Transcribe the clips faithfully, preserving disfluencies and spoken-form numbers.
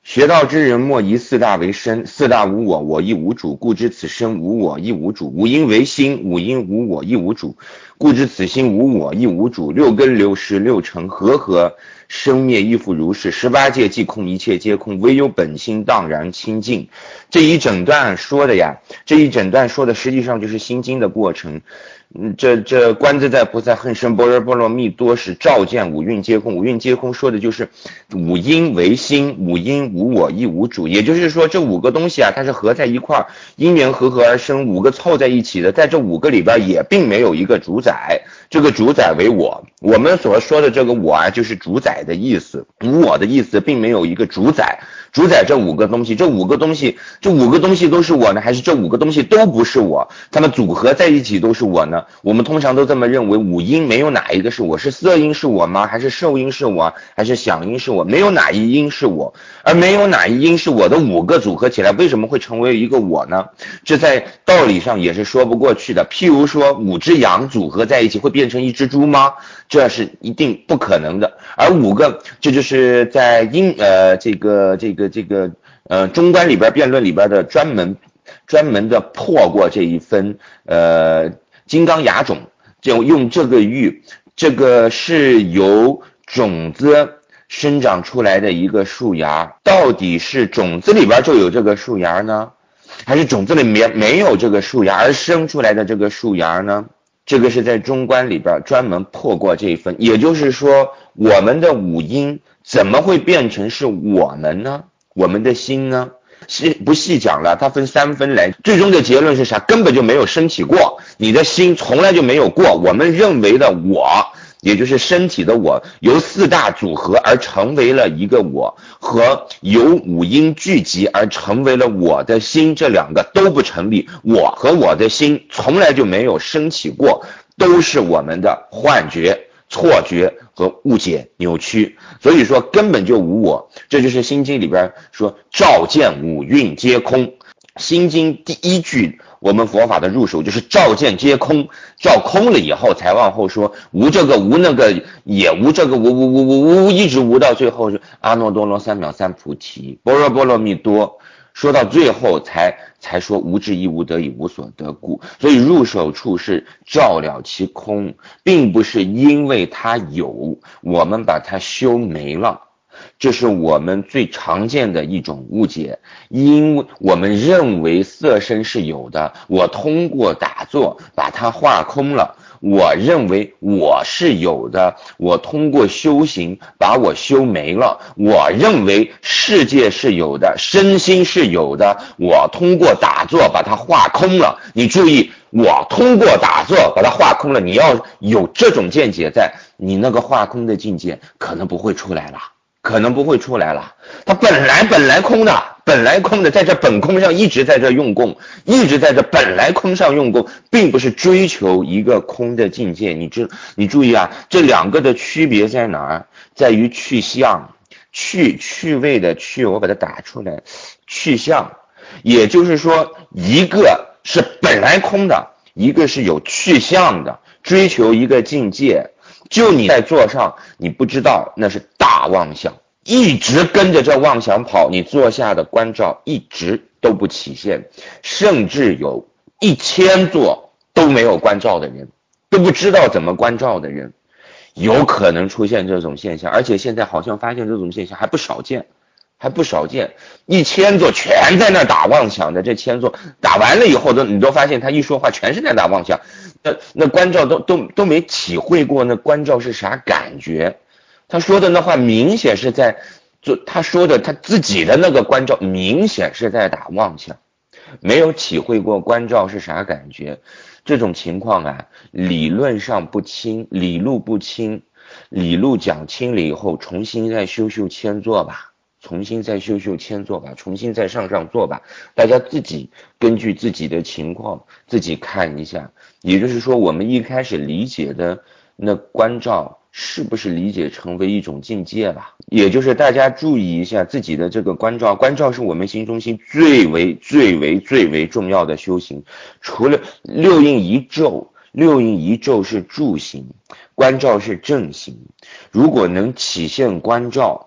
学道之人莫以四大为身，四大无我，我亦无主，故知此身无我亦无主。五阴为心，五阴无我亦无主，故知此心无我亦无主。六根流失，六尘和合，生灭亦复如是。十八界既空，一切皆空，唯有本心荡然清净。这一整段说的呀，这一整段说的实际上就是心经的过程。嗯，这这观自在菩萨恨深般若波罗蜜多时，照见五蕴皆空。五蕴皆空说的就是五阴为心，五阴无我亦无主。也就是说，这五个东西啊，它是合在一块儿，因缘和合而生，五个凑在一起的，在这五个里边也并没有一个主宰，这个主宰为我。我们所说的这个我啊，就是主宰的意思，无我的意思，并没有一个主宰。主宰这五个东西，这五个东西，这五个东西都是我呢，还是这五个东西都不是我？它们组合在一起都是我呢？我们通常都这么认为，五音没有哪一个是我，是色音是我吗？还是受音是我？还是响音是我？没有哪一音是我，而没有哪一音是我的五个组合起来，为什么会成为一个我呢？这在道理上也是说不过去的。譬如说，五只羊组合在一起会变成一只猪吗？这是一定不可能的。而五个，这就是在音呃这个这个这个呃中观里边辩论里边的专门专门的破过这一分呃金刚芽种，就用这个喻，这个是由种子生长出来的一个树芽，到底是种子里边就有这个树芽呢，还是种子里面没有这个树芽而生出来的这个树芽呢？这个是在中观里边专门破过这一分。也就是说，我们的五音怎么会变成是我们呢？我们的心呢？是不细讲了，它分三分来，最终的结论是啥？根本就没有升起过，你的心从来就没有过。我们认为的我，也就是身体的我，由四大组合而成为了一个我，和由五音聚集而成为了我的心，这两个都不成立。我和我的心从来就没有升起过，都是我们的幻觉、错觉和误解扭曲，所以说根本就无我。这就是心经里边说照见五蕴皆空。心经第一句我们佛法的入手就是照见皆空，照空了以后才往后说无这个无那个也无这个无无无无无，一直无到最后是阿耨多罗三藐三菩提般若波罗蜜多，说到最后才才说无智亦无得以无所得故。所以入手处是照了其空，并不是因为它有我们把它修没了，这是我们最常见的一种误解。因为我们认为色身是有的，我通过打坐把它化空了，我认为我是有的，我通过修行把我修没了，我认为世界是有的，身心是有的，我通过打坐把它化空了。你注意，我通过打坐把它化空了，你要有这种见解在，你那个化空的境界可能不会出来了，可能不会出来了。它本来本来空的，本来空的，在这本空上一直在这用功，一直在这本来空上用功，并不是追求一个空的境界。你知你注意啊，这两个的区别在哪儿？在于去向，去趣味的去，我把它打出来，去向，也就是说，一个是本来空的，一个是有去向的，追求一个境界。就你在座上，你不知道那是大妄想，一直跟着这妄想跑，你坐下的关照一直都不起现，甚至有一千座都没有关照的人，都不知道怎么关照的人，有可能出现这种现象。而且现在好像发现这种现象还不少见，还不少见，一千座全在那打妄想的，这千座打完了以后都你都发现他一说话全是在打妄想，那那关照都都都没体会过那关照是啥感觉。他说的那话明显是在就他说的他自己的那个关照明显是在打妄想，没有体会过关照是啥感觉。这种情况啊，理论上不清，理路不清，理路讲清了以后，重新再修修千座吧，重新再修修千座吧，重新再上上座吧，大家自己根据自己的情况自己看一下。也就是说，我们一开始理解的那关照是不是理解成为一种境界了？也就是大家注意一下自己的这个关照，关照是我们心中心最为最为最为重要的修行。除了六应一咒，六应一咒是助行，关照是正行。如果能起现关照，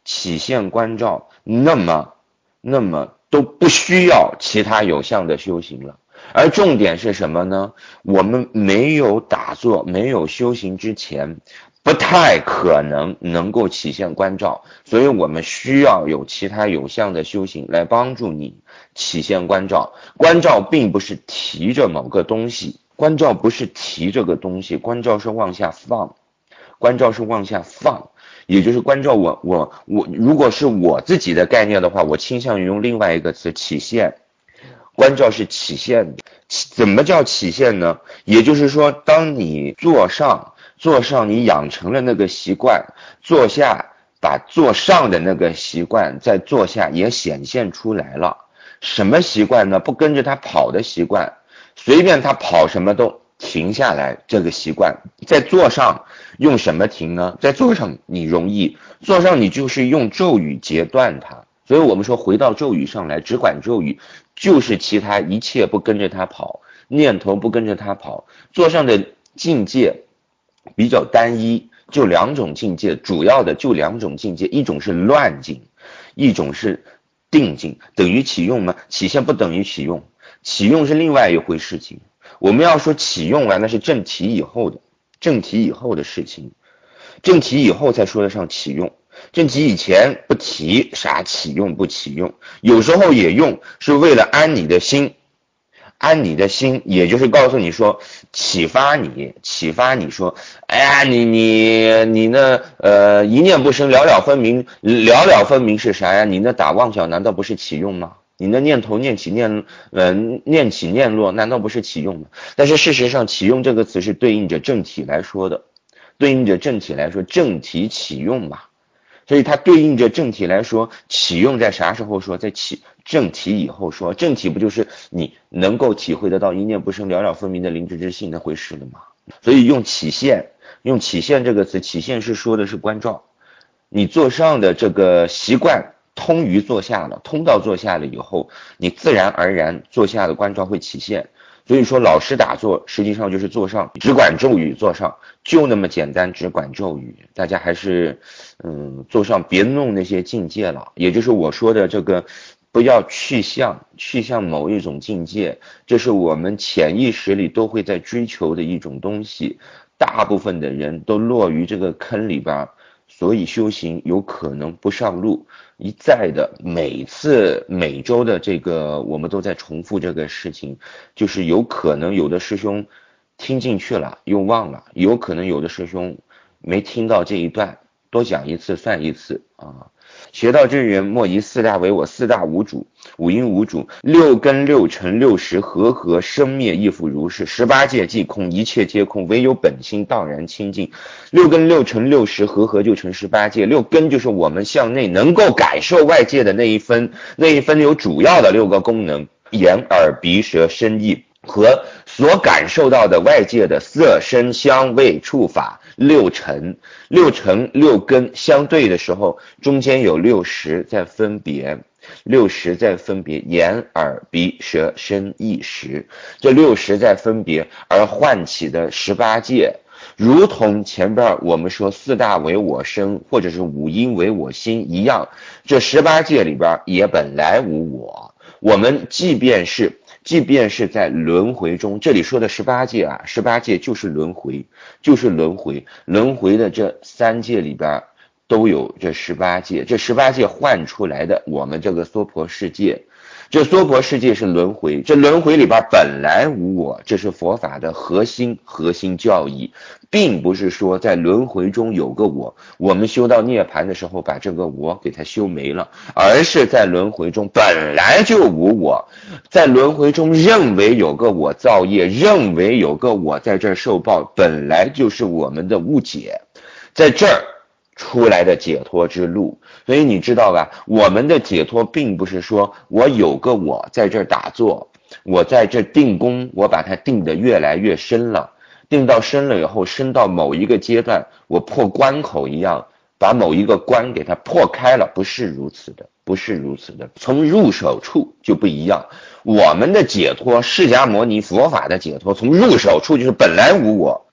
起现观照，那么那么都不需要其他有相的修行了。而重点是什么呢？我们没有打坐，没有修行之前，不太可能能够起现观照，所以我们需要有其他有相的修行来帮助你起现观照。观照并不是提着某个东西，观照不是提这个东西，观照是往下放，观照是往下放，也就是观照我我我，如果是我自己的概念的话，我倾向于用另外一个词起现。观照是起现的，怎么叫起现呢？也就是说，当你坐上，坐上你养成了那个习惯，坐下把坐上的那个习惯在坐下也显现出来了。什么习惯呢？不跟着他跑的习惯，随便他跑什么都停下来，这个习惯在坐上用什么停呢？在坐上你容易，坐上你就是用咒语截断它。所以我们说回到咒语上来，只管咒语，就是其他一切不跟着他跑，念头不跟着他跑。坐上的境界比较单一，就两种境界，主要的就两种境界，一种是乱境，一种是定境。等于启用吗？起现不等于启用，启用是另外一回事情。我们要说启用啊，那是正题以后的，正题以后的事情，正题以后才说得上启用。正题以前不提啥启用不启用，有时候也用，是为了安你的心，安你的心，也就是告诉你说，启发你，启发你说，哎呀，你你你那呃一念不生，了了分明，了了分明是啥呀？你那打妄想难道不是启用吗？你那念头念起念呃念起念落，难道不是启用吗？但是事实上，启用这个词是对应着正体来说的，对应着正体来说，正体启用嘛。所以它对应着正体来说，启用在啥时候说？在起正体以后说。正体不就是你能够体会得到一念不生了了分明的灵智之性那回事了吗？所以用起现，用起现这个词，起现是说的是观照，你坐上的这个习惯通于坐下了，通到坐下了以后，你自然而然坐下的观照会起现。所以说老师打坐实际上就是坐上，只管咒语坐上，就那么简单，只管咒语。大家还是嗯坐上别弄那些境界了，也就是我说的这个不要去向去向某一种境界，这是我们潜意识里都会在追求的一种东西，大部分的人都落于这个坑里边，所以修行有可能不上路。一再的每次每周的这个我们都在重复这个事情，就是有可能有的师兄听进去了又忘了，有可能有的师兄没听到这一段，多讲一次算一次啊。学道真人莫以四大为我，四大无主，五阴无主，六根六尘六识和合，生灭亦复如是。十八界即空，一切皆空，唯有本心荡然清净。六根六尘六识和合就成十八界。六根就是我们向内能够感受外界的那一分，那一分有主要的六个功能：眼耳鼻舌身意和所感受到的外界的色声香味触法。六尘，六尘六根相对的时候，中间有六识在分别，六识在分别，眼耳鼻舌身意识，这六识在分别而唤起的十八界，如同前边我们说四大为我身，或者是五阴为我心一样，这十八界里边也本来无我。我们即便是即便是在轮回中，这里说的十八界啊，十八界就是轮回，就是轮回，轮回的这三界里边都有这十八界，这十八界换出来的我们这个娑婆世界，这娑婆世界是轮回，这轮回里边本来无我，这是佛法的核心核心教义，并不是说在轮回中有个我，我们修到涅槃的时候把这个我给它修没了，而是在轮回中本来就无我，在轮回中认为有个我造业，认为有个我在这儿受报，本来就是我们的误解，在这儿出来的解脱之路。所以你知道吧，我们的解脱并不是说我有个我在这儿打坐，我在这定功，我把它定得越来越深了，定到深了以后，深到某一个阶段，我破关口一样，把某一个关给它破开了，不是如此的，不是如此的。从入手处就不一样，我们的解脱，释迦牟尼佛法的解脱，从入手处就是本来无我，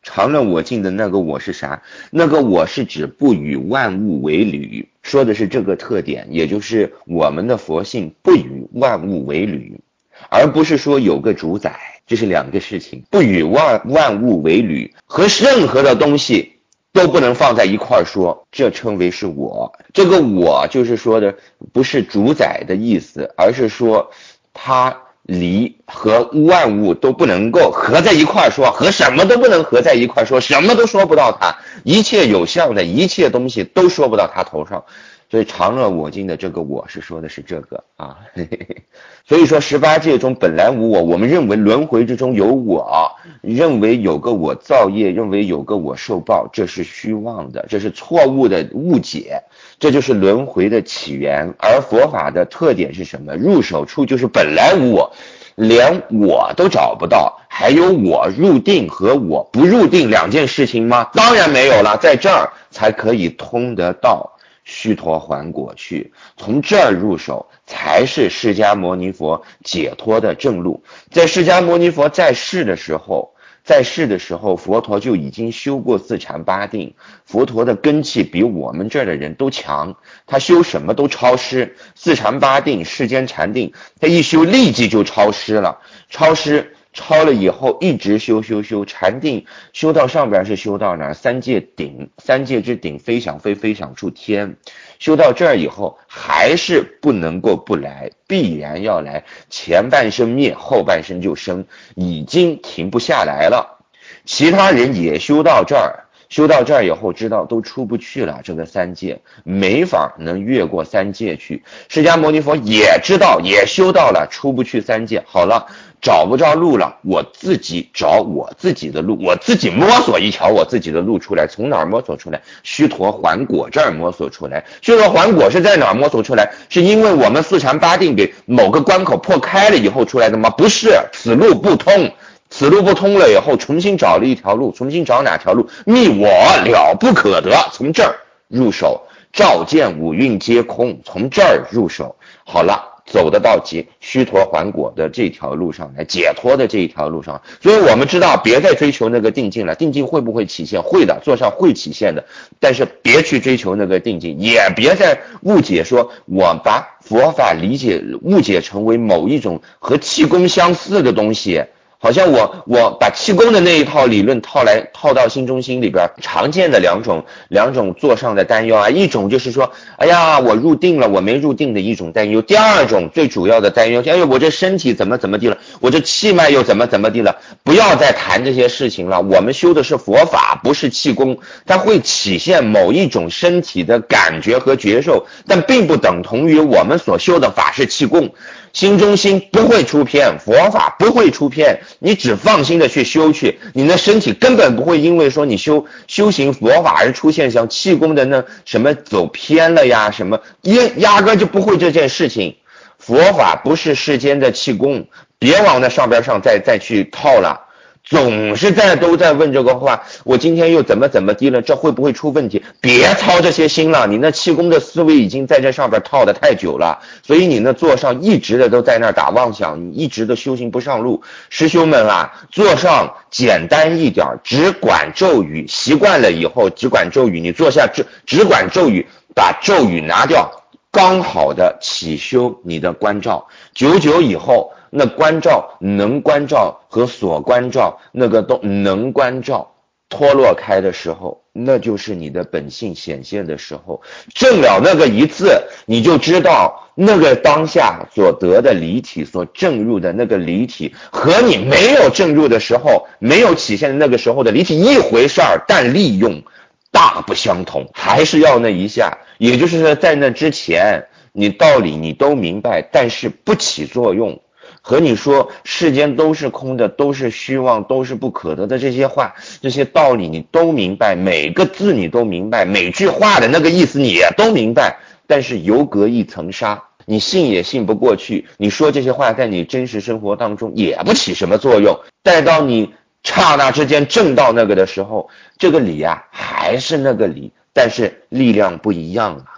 常乐我净的那个我是啥？那个我是指不与万物为侣，说的是这个特点，也就是我们的佛性不与万物为侣，而不是说有个主宰，这是两个事情。不与万万物为侣，和任何的东西都不能放在一块说，这称为是我。这个我就是说的不是主宰的意思，而是说它离和万物都不能够合在一块说，和什么都不能合在一块说，什么都说不到它，一切有相的一切东西都说不到它头上。所以常乐我净的这个我是说的是这个啊，嘿嘿嘿。所以说十八界中本来无我，我们认为轮回之中有我，认为有个我造业，认为有个我受报，这是虚妄的，这是错误的误解，这就是轮回的起源。而佛法的特点是什么？入手处就是本来无我，连我都找不到，还有我入定和我不入定两件事情吗？当然没有了，在这儿才可以通得到须陀洹果去，从这儿入手才是释迦牟尼佛解脱的正路。在释迦牟尼佛在世的时候，在世的时候佛陀就已经修过四禅八定，佛陀的根气比我们这儿的人都强，他修什么都超师，四禅八定世间禅定，他一修立即就超师了，超师超了以后一直修修修，禅定修到上边是修到哪儿？三界顶，三界之顶，飞翔飞飞翔出天。修到这儿以后还是不能够不来，必然要来，前半生灭，后半生就生，已经停不下来了。其他人也修到这儿，修到这儿以后知道都出不去了，这个三界没法能越过三界去。释迦牟尼佛也知道，也修到了，出不去三界。好了，找不着路了，我自己找我自己的路，我自己摸索一条我自己的路出来。从哪儿摸索出来？须陀洹果这儿摸索出来。须陀洹果是在哪儿摸索出来？是因为我们四禅八定给某个关口破开了以后出来的吗？不是，此路不通。此路不通了以后，重新找了一条路，重新找哪条路？觅我了不可得，从这儿入手，照见五蕴皆空，从这儿入手。好了，走得到极须陀洹果的这条路上来，解脱的这一条路上。所以我们知道，别再追求那个定境了，定境会不会起现？会的，坐上会起现的，但是别去追求那个定境，也别再误解说我把佛法理解误解成为某一种和气功相似的东西。好像我我把气功的那一套理论套来套到心中心里边，常见的两种两种座上的担忧啊，一种就是说，哎呀，我入定了，我没入定的一种担忧；第二种最主要的担忧，哎呦，我这身体怎么怎么地了，我这气脉又怎么怎么地了。不要再谈这些事情了，我们修的是佛法，不是气功，它会体现某一种身体的感觉和觉受，但并不等同于我们所修的法是气功。心中心不会出偏，佛法不会出偏，你只放心的去修去，你的身体根本不会因为说你修修行佛法而出现像气功的那什么走偏了呀什么，压压根就不会这件事情。佛法不是世间的气功，别往那上边上再再去套了。总是在都在问这个话，我今天又怎么怎么低了，这会不会出问题？别操这些心了，你那气功的思维已经在这上边套的太久了，所以你那座上一直的都在那打妄想，你一直的修行不上路。师兄们啊，座上简单一点，只管咒语，习惯了以后只管咒语，你坐下只只管咒语，把咒语拿掉，刚好的起修你的关照，久久以后那关照能关照和所关照那个都能关照脱落开的时候，那就是你的本性显现的时候。证了那个一次，你就知道那个当下所得的离体，所证入的那个离体和你没有证入的时候，没有起现的那个时候的离体一回事儿，但利用大不相同。还是要那一下，也就是说在那之前你道理你都明白，但是不起作用。和你说世间都是空的，都是虚妄，都是不可得的这些话，这些道理你都明白，每个字你都明白，每句话的那个意思你也都明白，但是犹隔一层纱，你信也信不过去，你说这些话在你真实生活当中也不起什么作用。待到你刹那之间证到那个的时候，这个理啊还是那个理，但是力量不一样了。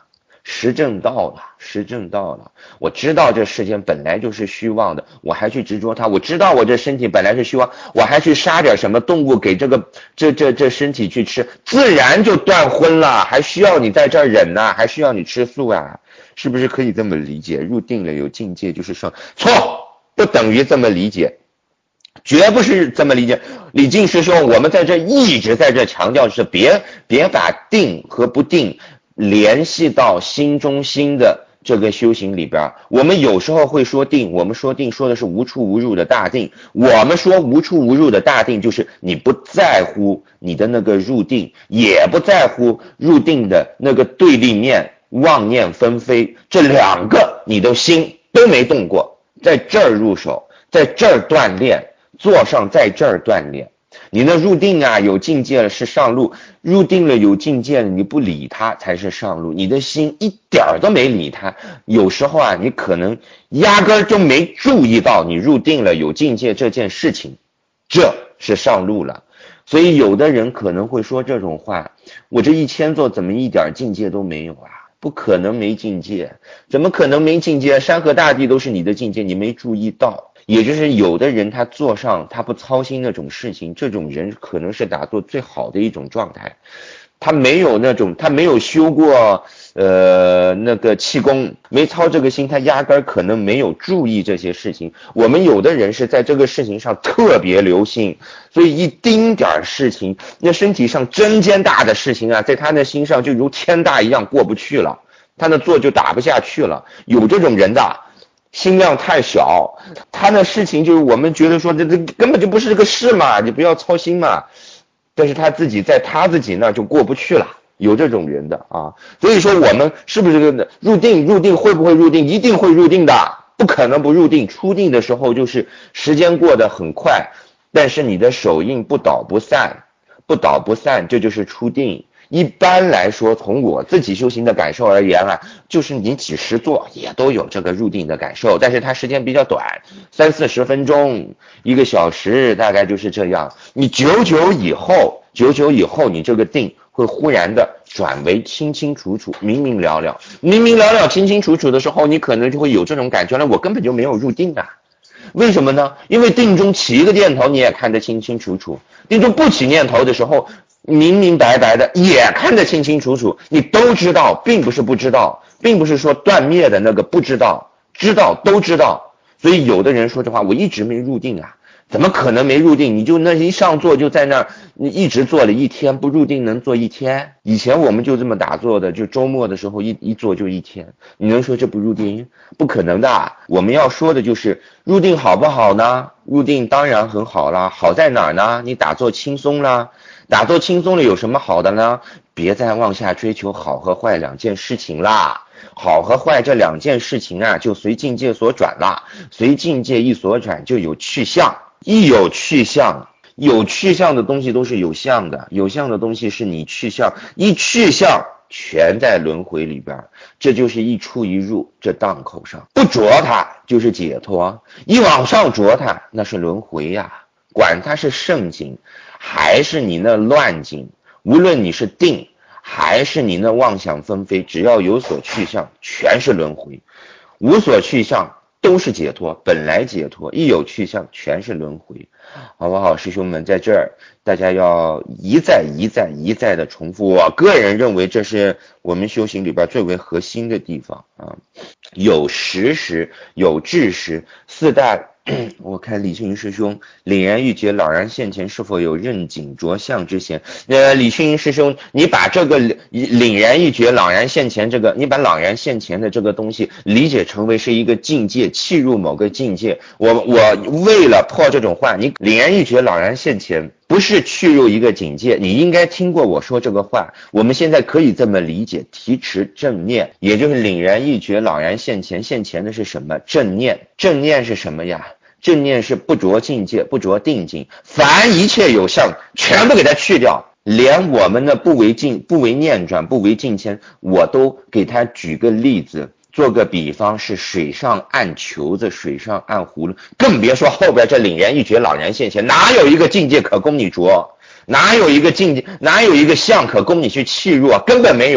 时正到了，时正到了，我知道这世间本来就是虚妄的，我还去执着它，我知道我这身体本来是虚妄，我还去杀点什么动物给这个这这这身体去吃，自然就断荤了，还需要你在这儿忍呢、啊，还需要你吃素啊？是不是可以这么理解？入定了有境界就是上，错，不等于这么理解，绝不是这么理解。李靖师兄，我们在这一直在这强调是别别把定和不定联系到心中心的这个修行里边。我们有时候会说定，我们说定说的是无处无入的大定，我们说无处无入的大定就是你不在乎你的那个入定，也不在乎入定的那个对立面妄念纷飞，这两个你的心都没动过，在这儿入手，在这儿锻炼，坐上在这儿锻炼。你那入定啊，有境界了是上路，入定了有境界了，你不理它才是上路。你的心一点都没理它，有时候啊，你可能压根儿就没注意到你入定了有境界这件事情，这是上路了。所以有的人可能会说这种话，我这一千座怎么一点境界都没有啊？不可能没境界，怎么可能没境界？山河大地都是你的境界，你没注意到。也就是有的人他做上他不操心那种事情，这种人可能是打坐最好的一种状态。他没有那种，他没有修过呃那个气功，没操这个心，他压根儿可能没有注意这些事情。我们有的人是在这个事情上特别留心，所以一丁点事情，那身体上针尖大的事情啊，在他那心上就如天大一样过不去了，他那坐就打不下去了。有这种人的心量太小，他那事情就是我们觉得说这这根本就不是这个事嘛，你不要操心嘛。但是他自己在他自己那就过不去了，有这种人的啊。所以说我们是不是这个入定？入定会不会入定？一定会入定的，不可能不入定。出定的时候就是时间过得很快，但是你的手印不倒不散，不倒不散，这就是出定。一般来说，从我自己修行的感受而言啊，就是你几十座也都有这个入定的感受，但是它时间比较短，三四十分钟，一个小时，大概就是这样。你久久以后，久久以后，你这个定会忽然的转为清清楚楚、明明了了，明明了了、清清楚楚的时候，你可能就会有这种感觉了，我根本就没有入定啊。为什么呢？因为定中起一个念头，你也看得清清楚楚；定中不起念头的时候，明明白白的也看得清清楚楚，你都知道，并不是不知道，并不是说断灭的那个不知道，知道都知道。所以有的人说这话，我一直没入定啊，怎么可能没入定？你就那一上座就在那儿，你一直坐了一天，不入定能坐一天？以前我们就这么打坐的，就周末的时候一一坐就一天，你能说这不入定？不可能的。我们要说的就是入定好不好呢？入定当然很好啦，好在哪儿呢？你打坐轻松啦。打坐轻松了有什么好的呢？别再往下追求好和坏两件事情啦。好和坏这两件事情啊，就随境界所转啦。随境界一所转，就有去向。一有去向，有去向的东西都是有相的，有相的东西是你去向，一去向全在轮回里边，这就是一出一入，这档口上不着它就是解脱，一往上着它那是轮回呀、啊。管它是圣境还是你那乱境，无论你是定还是你那妄想纷飞，只要有所去向全是轮回，无所去向都是解脱，本来解脱，一有去向全是轮回，好不好？师兄们，在这儿大家要一再一再一再的重复，我个人认为这是我们修行里边最为核心的地方啊。有实时，有智时，四大我看李青云师兄凛然欲绝，朗然现前，是否有认景着相之嫌？呃，李青云师兄，你把这个凛然欲绝、朗然现前这个，你把朗然现前的这个东西理解成为是一个境界，契入某个境界。我我为了破这种话，你凛然欲绝、朗然现前，不是去入一个境界，你应该听过我说这个话。我们现在可以这么理解，提持正念，也就是凛然欲绝、朗然现前。现前的是什么？正念。正念是什么呀？正念是不着境界，不着定境，凡一切有相全部给它去掉，连我们的不为境、不为念转、不为境迁，我都给他举个例子，做个比方，是水上按球子，水上按葫芦，更别说后边这凛然欲绝、朗然现前，哪有一个境界可供你着？哪有一个境界，哪有一个相可供你去契入啊？根本没有。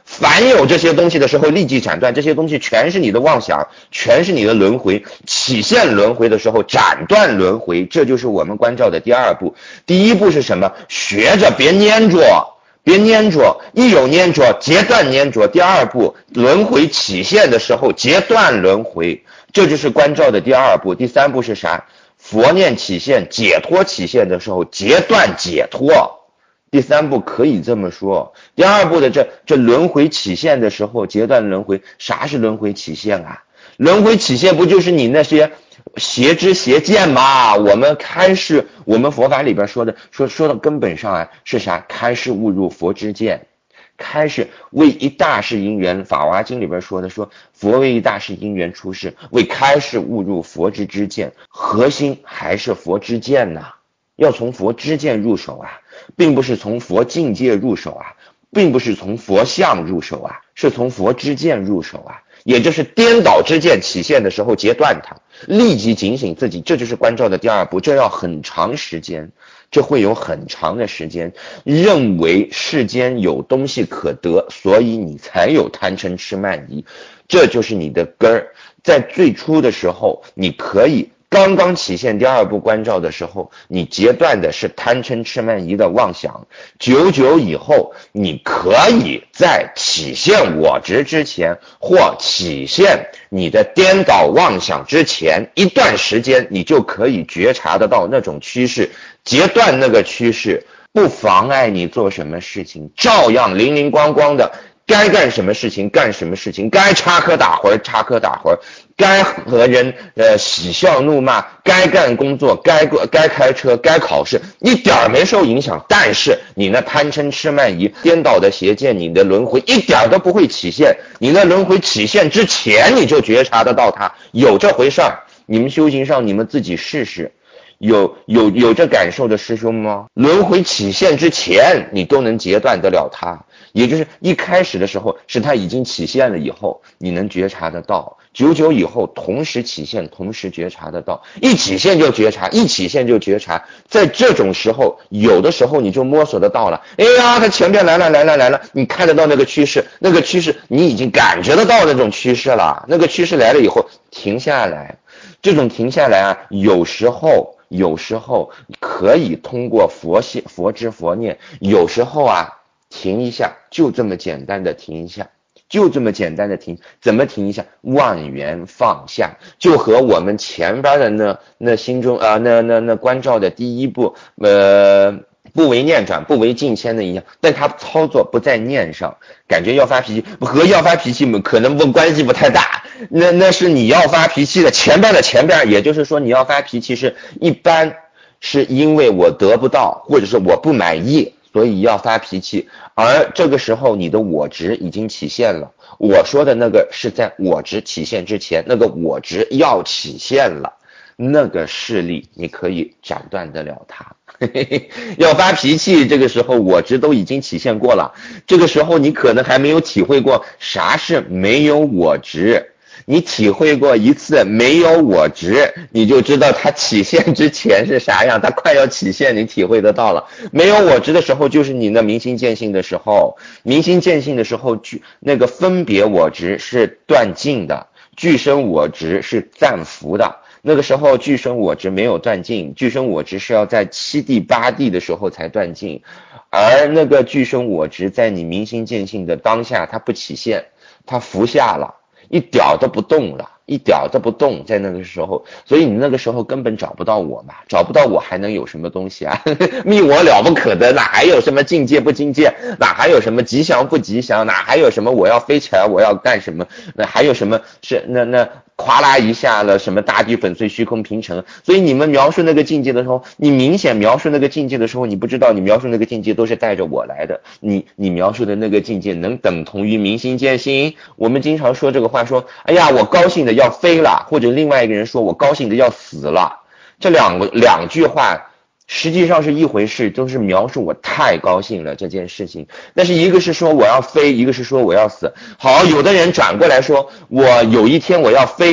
凡有这些东西的时候立即斩断，这些东西全是你的妄想，全是你的轮回，起现轮回的时候斩断轮回，这就是我们关照的第二步。第一步是什么？学着别粘着，别粘着，一有粘着截断粘着。第二步，轮回起现的时候截断轮回，这就是关照的第二步。第三步是啥？佛念起现，解脱起现的时候截断解脱。第三步可以这么说。第二步的这这轮回起现的时候截断轮回，啥是轮回起现啊？轮回起现不就是你那些邪知邪见吗？我们开示，我们佛法里边说的说说到根本上啊是啥？开示误入佛之见。开示为一大事因缘，法华经里边说的说佛为一大事因缘出世，为开示误入佛之知见，核心还是佛之见呐、啊，要从佛知见入手啊，并不是从佛境界入手啊，并不是从佛相入手啊，是从佛知见入手啊，也就是颠倒之见起现的时候截断它，立即警醒自己，这就是关照的第二步。这要很长时间，这会有很长的时间，认为世间有东西可得，所以你才有贪嗔痴慢疑，这就是你的根儿。在最初的时候，你可以刚刚起现第二步关照的时候，你截断的是贪嗔痴慢疑的妄想，久久以后，你可以在起现我执之前，或起现你的颠倒妄想之前一段时间，你就可以觉察得到那种趋势，截断那个趋势，不妨碍你做什么事情，照样灵灵光光的，该干什么事情干什么事情，该插科打诨插科打诨，该和人呃喜笑怒骂，该干工作，该该开车，该考试，一点没受影响。但是你那贪嗔痴慢疑颠倒的邪见，你的轮回一点都不会起现，你那轮回起现之前你就觉察得到它，有这回事儿。你们修行上你们自己试试，有有有这感受的师兄吗？轮回起现之前你都能截断得了它，也就是一开始的时候是它已经起现了以后你能觉察得到，久久以后同时起现同时觉察得到，一起现就觉察，一起现就觉察。在这种时候有的时候你就摸索得到了，哎呀它前边来了来了来了，你看得到那个趋势，那个趋势你已经感觉得到那种趋势了，那个趋势来了以后停下来，这种停下来啊，有时候有时候可以通过佛系佛知佛念，有时候啊停一下，就这么简单的停一下，就这么简单的停，怎么停一下？万缘放下，就和我们前边的那那心中啊、呃、那那那关照的第一步，呃。不为念转，不为境迁的一样，但他操作不在念上，感觉要发脾气，和要发脾气可能不关系不太大，那那是你要发脾气的前边的前边，也就是说你要发脾气是一般是因为我得不到，或者是我不满意，所以要发脾气，而这个时候你的我执已经起现了，我说的那个是在我执起现之前，那个我执要起现了，那个势力你可以斩断得了它。要发脾气，这个时候我执都已经起现过了，这个时候你可能还没有体会过啥是没有我执，你体会过一次没有我执，你就知道它起现之前是啥样，它快要起现你体会得到了。没有我执的时候就是你那明心见性的时候，明心见性的时候那个分别我执是断尽的，俱生我执是暂伏的，那个时候俱生我执没有断尽，俱生我执是要在七地八地的时候才断尽，而那个俱生我执在你明心见性的当下它不起现，它伏下了，一点都不动了，一点都不动，在那个时候，所以你那个时候根本找不到我嘛，找不到我还能有什么东西啊？密我了不可得，哪还有什么境界不境界，哪还有什么吉祥不吉祥，哪还有什么我要飞起来我要干什么，那还有什么是那那哗啦一下了什么大地粉碎虚空平成。所以你们描述那个境界的时候，你明显描述那个境界的时候，你不知道你描述那个境界都是带着我来的，你你描述的那个境界能等同于明心见性？我们经常说这个话，说哎呀我高兴的要飞了，或者另外一个人说我高兴的要死了，这两个两句话实际上是一回事，都是描述我太高兴了这件事情，但是一个是说我要飞，一个是说我要死。好，有的人转过来说我有一天我要飞了，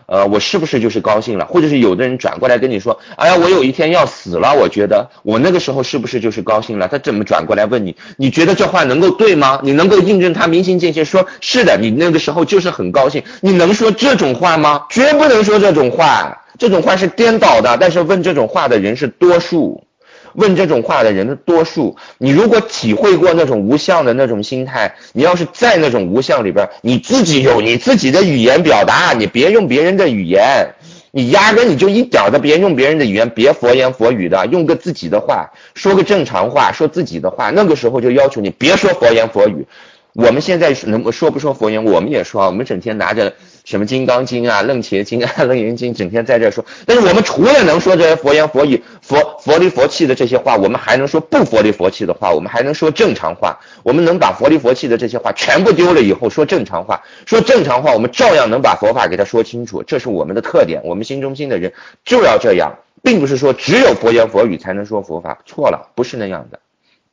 呃，我是不是就是高兴了？或者是有的人转过来跟你说，哎呀，我有一天要死了，我觉得我那个时候是不是就是高兴了？他怎么转过来问你？你觉得这话能够对吗？你能够印证他明心见性说，是的，你那个时候就是很高兴，你能说这种话吗？绝不能说这种话，这种话是颠倒的，但是问这种话的人是多数。问这种话的人的多数，你如果体会过那种无相的那种心态，你要是在那种无相里边，你自己有你自己的语言表达，你别用别人的语言，你压根你就一点都别用别人的语言，别佛言佛语的，用个自己的话，说个正常话，说自己的话，那个时候就要求你别说佛言佛语。我们现在能说不说佛言，我们也说啊，我们整天拿着什么金刚经啊、楞伽经啊、楞严经，整天在这说。但是我们除了能说这些佛言佛语、佛佛里佛气的这些话，我们还能说不佛里佛气的话，我们还能说正常话。我们能把佛里佛气的这些话全部丢了以后，说正常话，说正常话，我们照样能把佛法给他说清楚，这是我们的特点。我们心中心的人就要这样，并不是说只有佛言佛语才能说佛法，错了，不是那样的。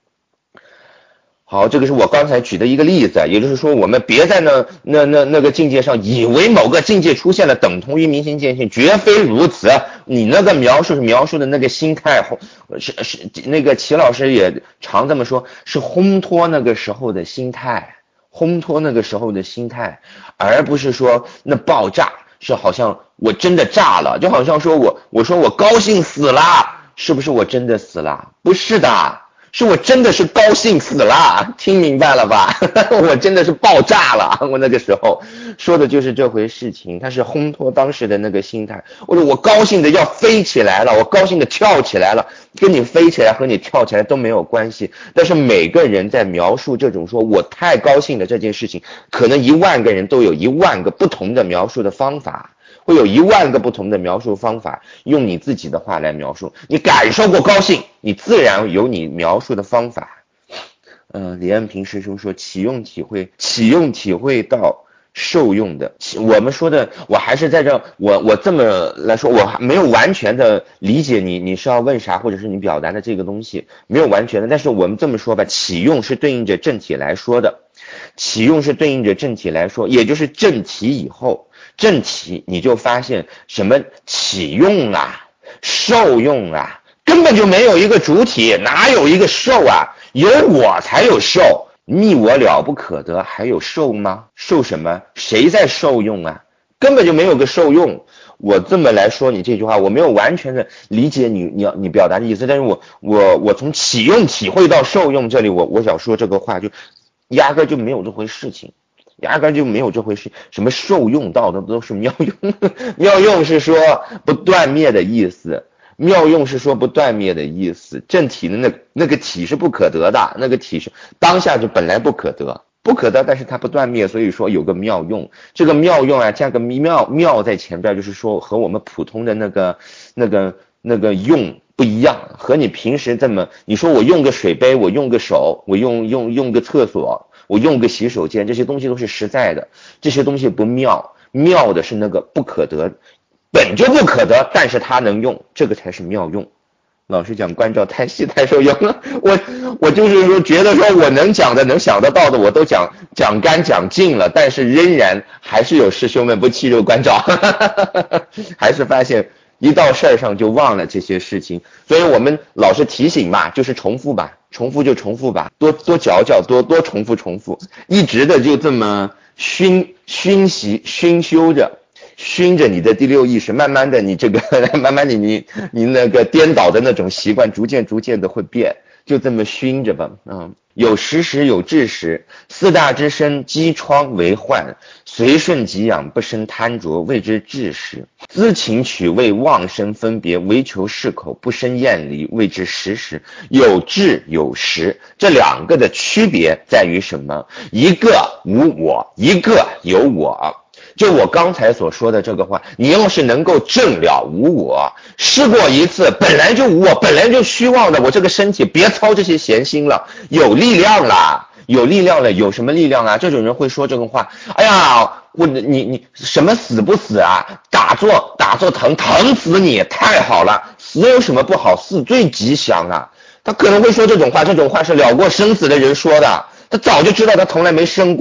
好，这个是我刚才举的一个例子，也就是说，我们别在那那那那个境界上以为某个境界出现了等同于明心见性，绝非如此。你那个描述是描述的那个心态，是是那个齐老师也常这么说，是烘托那个时候的心态，烘托那个时候的心态，而不是说那爆炸是好像我真的炸了，就好像说我我说我高兴死了，是不是我真的死了？不是的。是我真的是高兴死了，听明白了吧？我真的是爆炸了，我那个时候说的就是这回事情，它是烘托当时的那个心态。我说我高兴的要飞起来了，我高兴的跳起来了，跟你飞起来和你跳起来都没有关系。但是每个人在描述这种说我太高兴的这件事情，可能一万个人都有一万个不同的描述的方法。会有一万个不同的描述方法，用你自己的话来描述。你感受过高兴，你自然有你描述的方法。嗯、呃，李安平师兄说，启用体会，启用体会到受用的。我们说的，我还是在这，我我这么来说，我还没有完全的理解你你是要问啥，或者是你表达的这个东西没有完全的。但是我们这么说吧，启用是对应着正体来说的，启用是对应着正体来说，也就是正体以后。正体你就发现什么启用啊受用啊，根本就没有一个主体，哪有一个受啊？有我才有受，逆我了不可得，还有受吗？受什么？谁在受用啊？根本就没有个受用。我这么来说你这句话，我没有完全的理解你你你表达的意思，但是我我我从启用体会到受用这里，我我想说这个话就压根就没有这回事情。压根就没有这回事，什么受用到的都是妙用，妙用是说不断灭的意思，妙用是说不断灭的意思。正体的那那个体是不可得的，那个体是当下就本来不可得，不可得，但是它不断灭，所以说有个妙用。这个妙用啊，加个妙妙在前边，就是说和我们普通的那个那个那个用不一样，和你平时这么，你说我用个水杯，我用个手，我用用用个厕所。我用个洗手间，这些东西都是实在的，这些东西不妙，妙的是那个不可得，本就不可得，但是它能用，这个才是妙用。老实讲，关照太细太受用了，我我就是说觉得说我能讲的能想得到的我都讲讲干讲尽了，但是仍然还是有师兄们不弃肉关照，还是发现一到事儿上就忘了这些事情，所以我们老是提醒嘛，就是重复吧，重复就重复吧，多多嚼嚼，多多重复重复，一直的就这么熏熏习熏修着，熏着你的第六意识，慢慢的你这个慢慢的你你那个颠倒的那种习惯，逐渐逐渐的会变，就这么熏着吧，嗯。有时时有智时，四大之身积疮为患，随顺给养不生贪着，谓之智时。资情取味妄生分别，唯求适口不生厌离，谓之时时。有智有时，这两个的区别在于什么？一个无我，一个有我。就我刚才所说的这个话，你要是能够证了无我，试过一次，本来就无我，本来就虚妄的，我这个身体别操这些闲心了，有力量了，有力量了，有什么力量啊？这种人会说这种话，哎呀，我你你什么死不死啊？打坐打坐疼疼死你，太好了，死有什么不好？死最吉祥啊！他可能会说这种话，这种话是了过生死的人说的，他早就知道他从来没生过。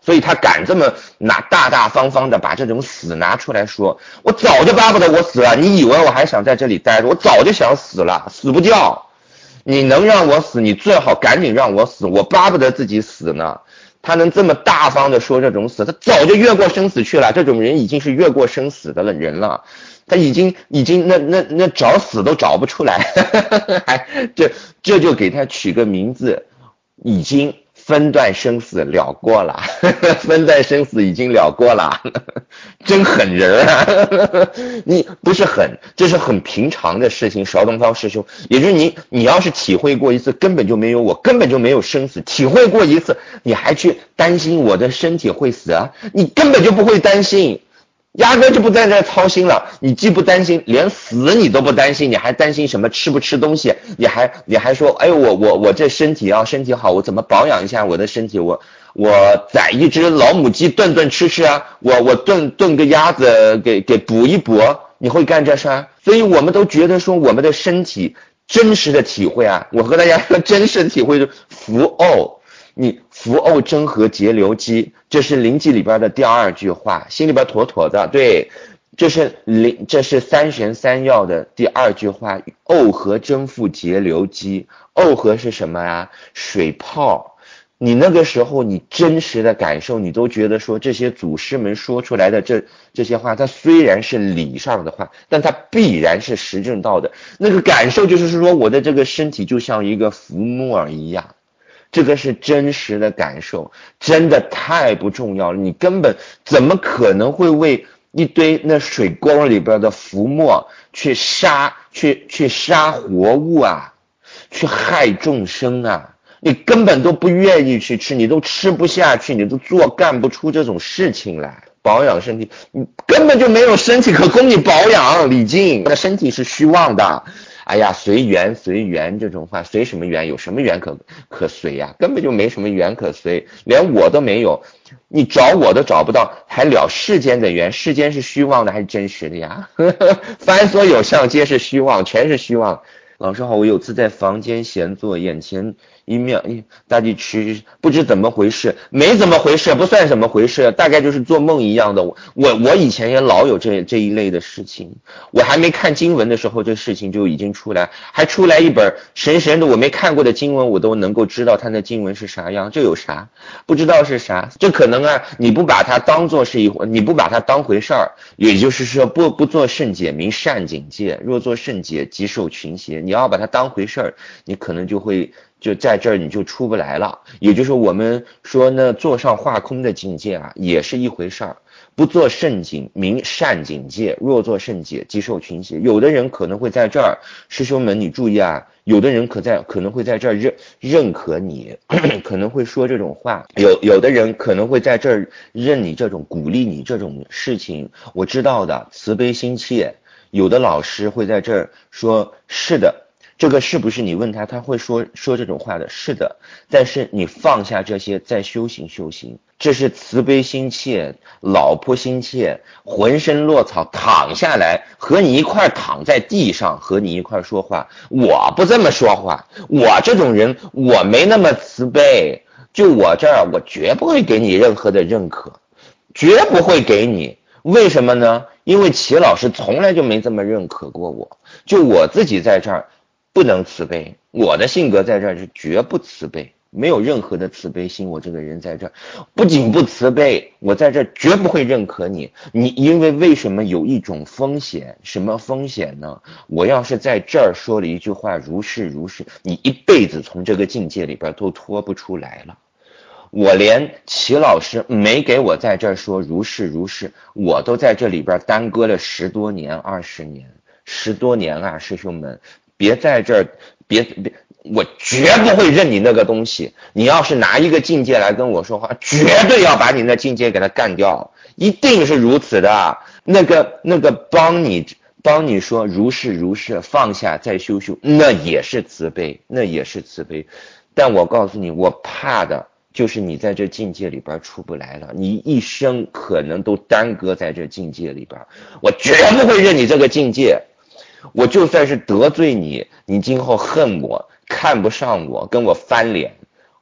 所以他敢这么拿大大方方的把这种死拿出来说，我早就巴不得我死了，你以为我还想在这里待着，我早就想死了，死不掉。你能让我死，你最好赶紧让我死，我巴不得自己死呢。他能这么大方的说这种死，他早就越过生死去了，这种人已经是越过生死的人了，他已经已经那那那找死都找不出来，还这这就给他取个名字，已经分段生死了过了，分段生死已经了过了，真狠人啊！你不是狠，这是很平常的事情。邵东涛师兄，也就是你，你要是体会过一次，根本就没有我，根本就没有生死。体会过一次，你还去担心我的身体会死啊？你根本就不会担心。压根就不在这操心了，你既不担心，连死你都不担心，你还担心什么吃不吃东西？你还你还说，哎，我我我这身体啊，身体好，我怎么保养一下我的身体？我我宰一只老母鸡炖炖吃吃啊，我我炖炖个鸭子给给补一补，你会干这事儿？所以我们都觉得说我们的身体真实的体会啊，我和大家说真实的体会是福偶。你福偶真和节流机，这是灵记里边的第二句话，心里边妥妥的。对，这是灵，这是三玄三要的第二句话，沤和真复节流机。沤和是什么呀？水泡。你那个时候你真实的感受，你都觉得说这些祖师们说出来的这这些话，它虽然是理上的话，但它必然是实证到的。那个感受就是说，我的这个身体就像一个浮沫一样。这个是真实的感受，真的太不重要了。你根本怎么可能会为一堆那水沟里边的浮沫去杀去去杀活物啊，去害众生啊？你根本都不愿意去吃，你都吃不下去，你都做干不出这种事情来。保养身体，你根本就没有身体可供你保养，李静，那身体是虚妄的。哎呀，随缘随缘这种话，随什么缘？有什么缘可可随呀？根本就没什么缘可随，连我都没有，你找我都找不到，还了世间的缘？世间是虚妄的还是真实的呀？凡所有相皆是虚妄，全是虚妄。老师好，我有次在房间闲坐，眼前一面一大地池，不知怎么回事，没怎么回事，不算什么回事，大概就是做梦一样的。我我我以前也老有这这一类的事情，我还没看经文的时候，这事情就已经出来，还出来一本神神的我没看过的经文，我都能够知道它的经文是啥样，这有啥？不知道是啥？这可能啊，你不把它当做是一回，你不把它当回事儿，也就是说不不做圣解，明善警戒；若做圣解，即受群邪。你要把它当回事儿，你可能就会就在这儿你就出不来了。也就是我们说呢，坐上化空的境界啊，也是一回事儿。不做圣警，明善警戒；若做圣解，即受群邪。有的人可能会在这儿，师兄们你注意啊，有的人可在可能会在这儿认认可你，可能会说这种话。有有的人可能会在这儿认你这种鼓励你这种事情，我知道的，慈悲心切。有的老师会在这儿说，是的，这个是不是你问他，他会说说这种话的，是的。但是你放下这些，再修行修行，这是慈悲心切，老婆心切，浑身落草躺下来，和你一块躺在地上，和你一块说话。我不这么说话，我这种人我没那么慈悲，就我这儿，我绝不会给你任何的认可，绝不会给你。为什么呢？因为齐老师从来就没这么认可过我，就我自己在这儿不能慈悲，我的性格在这儿是绝不慈悲，没有任何的慈悲心。我这个人在这儿不仅不慈悲，我在这儿绝不会认可你。你因为为什么有一种风险？什么风险呢？我要是在这儿说了一句话，如是如是，你一辈子从这个境界里边都脱不出来了。我连齐老师没给我在这儿说如是如是，我都在这里边耽搁了十多年二十年十多年啊，师兄们别在这儿别别我绝不会认你那个东西。你要是拿一个境界来跟我说话，绝对要把你那境界给它干掉，一定是如此的。那个那个帮你帮你说如是如是，放下再修修，那也是慈悲，那也是慈悲。但我告诉你，我怕的就是你在这境界里边出不来了，你一生可能都耽搁在这境界里边。我绝不会认你这个境界，我就算是得罪你，你今后恨我，看不上我，跟我翻脸，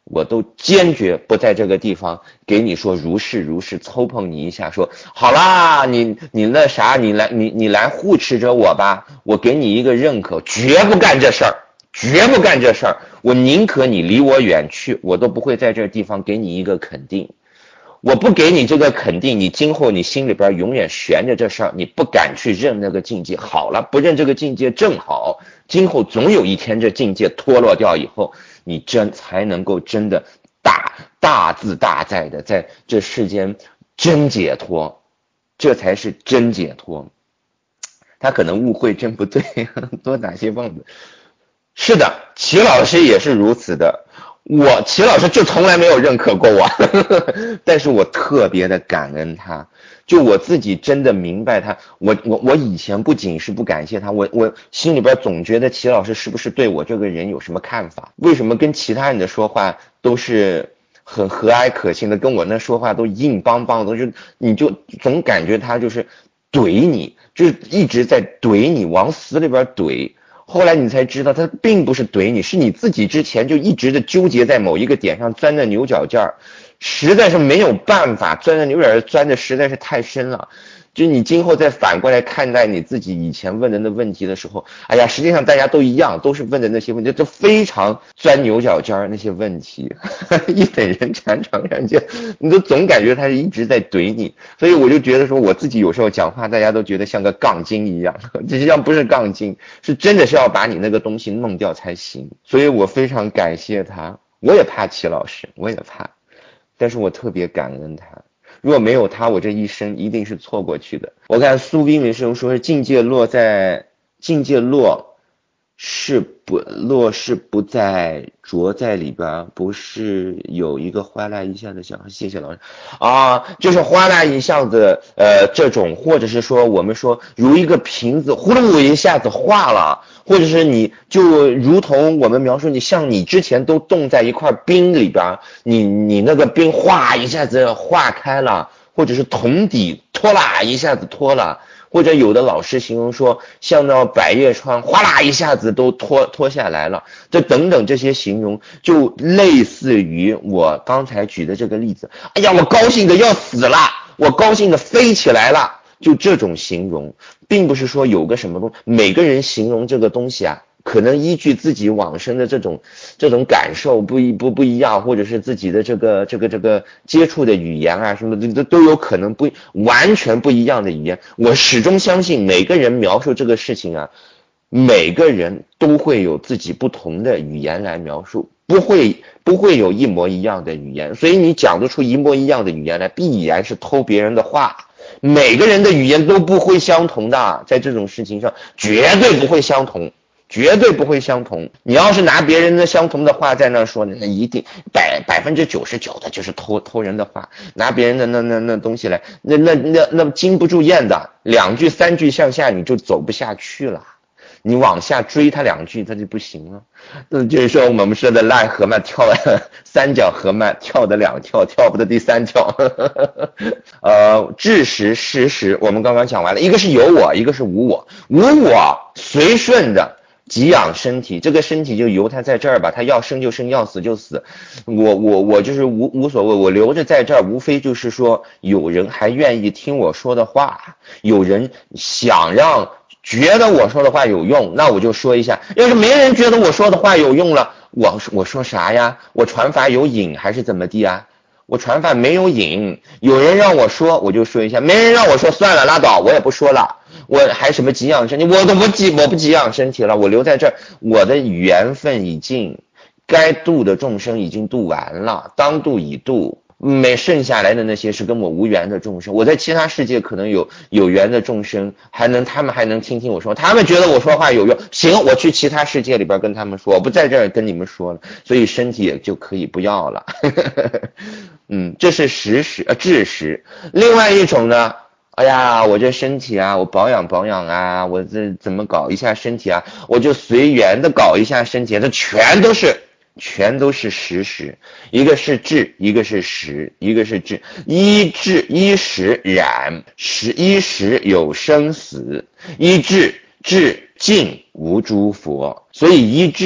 我都坚决不在这个地方给你说如是如是，抽碰你一下，说好啦，你你那啥，你来你你来护持着我吧，我给你一个认可，绝不干这事儿，绝不干这事儿，我宁可你离我远去，我都不会在这地方给你一个肯定。我不给你这个肯定，你今后你心里边永远悬着这事儿，你不敢去认那个境界。好了，不认这个境界正好，今后总有一天这境界脱落掉以后，你真才能够真的大大自大在的在这世间真解脱，这才是真解脱。他可能误会真不对，多打些棒子。是的，齐老师也是如此的。我齐老师就从来没有认可过我，呵呵，但是我特别的感恩他，就我自己真的明白他，我我我以前不仅是不感谢他，我我心里边总觉得齐老师是不是对我这个人有什么看法？为什么跟其他人的说话都是很和蔼可亲的，跟我那说话都硬邦邦的，就你就总感觉他就是怼你，就是一直在怼你，往死里边怼。后来你才知道他并不是怼你，是你自己之前就一直的纠结在某一个点上，钻的牛角尖儿，实在是没有办法，钻的牛角尖钻的实在是太深了。就你今后再反过来看待你自己以前问的那问题的时候，哎呀，实际上大家都一样，都是问的那些问题，都非常钻牛角尖儿那些问题，一等人缠长人见，你都总感觉他是一直在怼你，所以我就觉得说我自己有时候讲话，大家都觉得像个杠精一样，实际上不是杠精，是真的是要把你那个东西弄掉才行。所以我非常感谢他，我也怕齐老师，我也怕，但是我特别感恩他。若没有他，我这一生一定是错过去的。我看苏冰云师兄说是境界落在境界落是不落是不在着在里边，不是有一个哗啦一下的响。谢谢老师啊，就是哗啦一下子呃这种，或者是说我们说如一个瓶子呼噜一下子化了，或者是你就如同我们描述你像你之前都冻在一块冰里边，你你那个冰哗一下子化开了，或者是桶底脱啦一下子脱了。或者有的老师形容说像那百叶窗哗啦一下子都脱脱下来了，这等等这些形容就类似于我刚才举的这个例子，哎呀我高兴的要死了，我高兴的飞起来了，就这种形容，并不是说有个什么东西，每个人形容这个东西啊可能依据自己往生的这种这种感受不一不不一样，或者是自己的这个这个这个接触的语言啊什么的，都都有可能不完全不一样的语言。我始终相信每个人描述这个事情啊，每个人都会有自己不同的语言来描述，不会不会有一模一样的语言。所以你讲得出一模一样的语言来，必然是偷别人的话。每个人的语言都不会相同的，在这种事情上绝对不会相同。绝对不会相同。你要是拿别人的相同的话在那说，那一定百百分之九十九的就是偷偷人的话，拿别人的那那那东西来，那那那那经不住验的，两句三句向下你就走不下去了。你往下追他两句，他就不行了。那就是说我们说的癞河嘛，跳三脚河嘛，跳的两跳，跳不得第三跳。呃，知识事实我们刚刚讲完了，一个是有我，一个是无我。无我随顺的给养身体，这个身体就由他在这儿吧，他要生就生，要死就死。我我我就是无无所谓，我留着在这儿，无非就是说有人还愿意听我说的话，有人想让觉得我说的话有用，那我就说一下。要是没人觉得我说的话有用了，我我说啥呀？我传法有瘾还是怎么地啊？我传法没有瘾，有人让我说我就说一下，没人让我说算了拉倒，我也不说了。我还什么给养身体，我都不给我不给养身体了，我留在这儿，我的缘分已尽，该度的众生已经度完了，当度已度，没剩下来的那些是跟我无缘的众生。我在其他世界可能有有缘的众生，还能他们还能听听我说，他们觉得我说话有用，行，我去其他世界里边跟他们说，我不在这儿跟你们说了，所以身体也就可以不要了。嗯，这是实时呃知识。另外一种呢，哎呀，我这身体啊，我保养保养啊，我这怎么搞一下身体啊，我就随缘的搞一下身体，这全都是全都是实时。一个是智，一个是实，一个是智。一智一实染，实一实有生死，一智智尽无诸佛。所以一智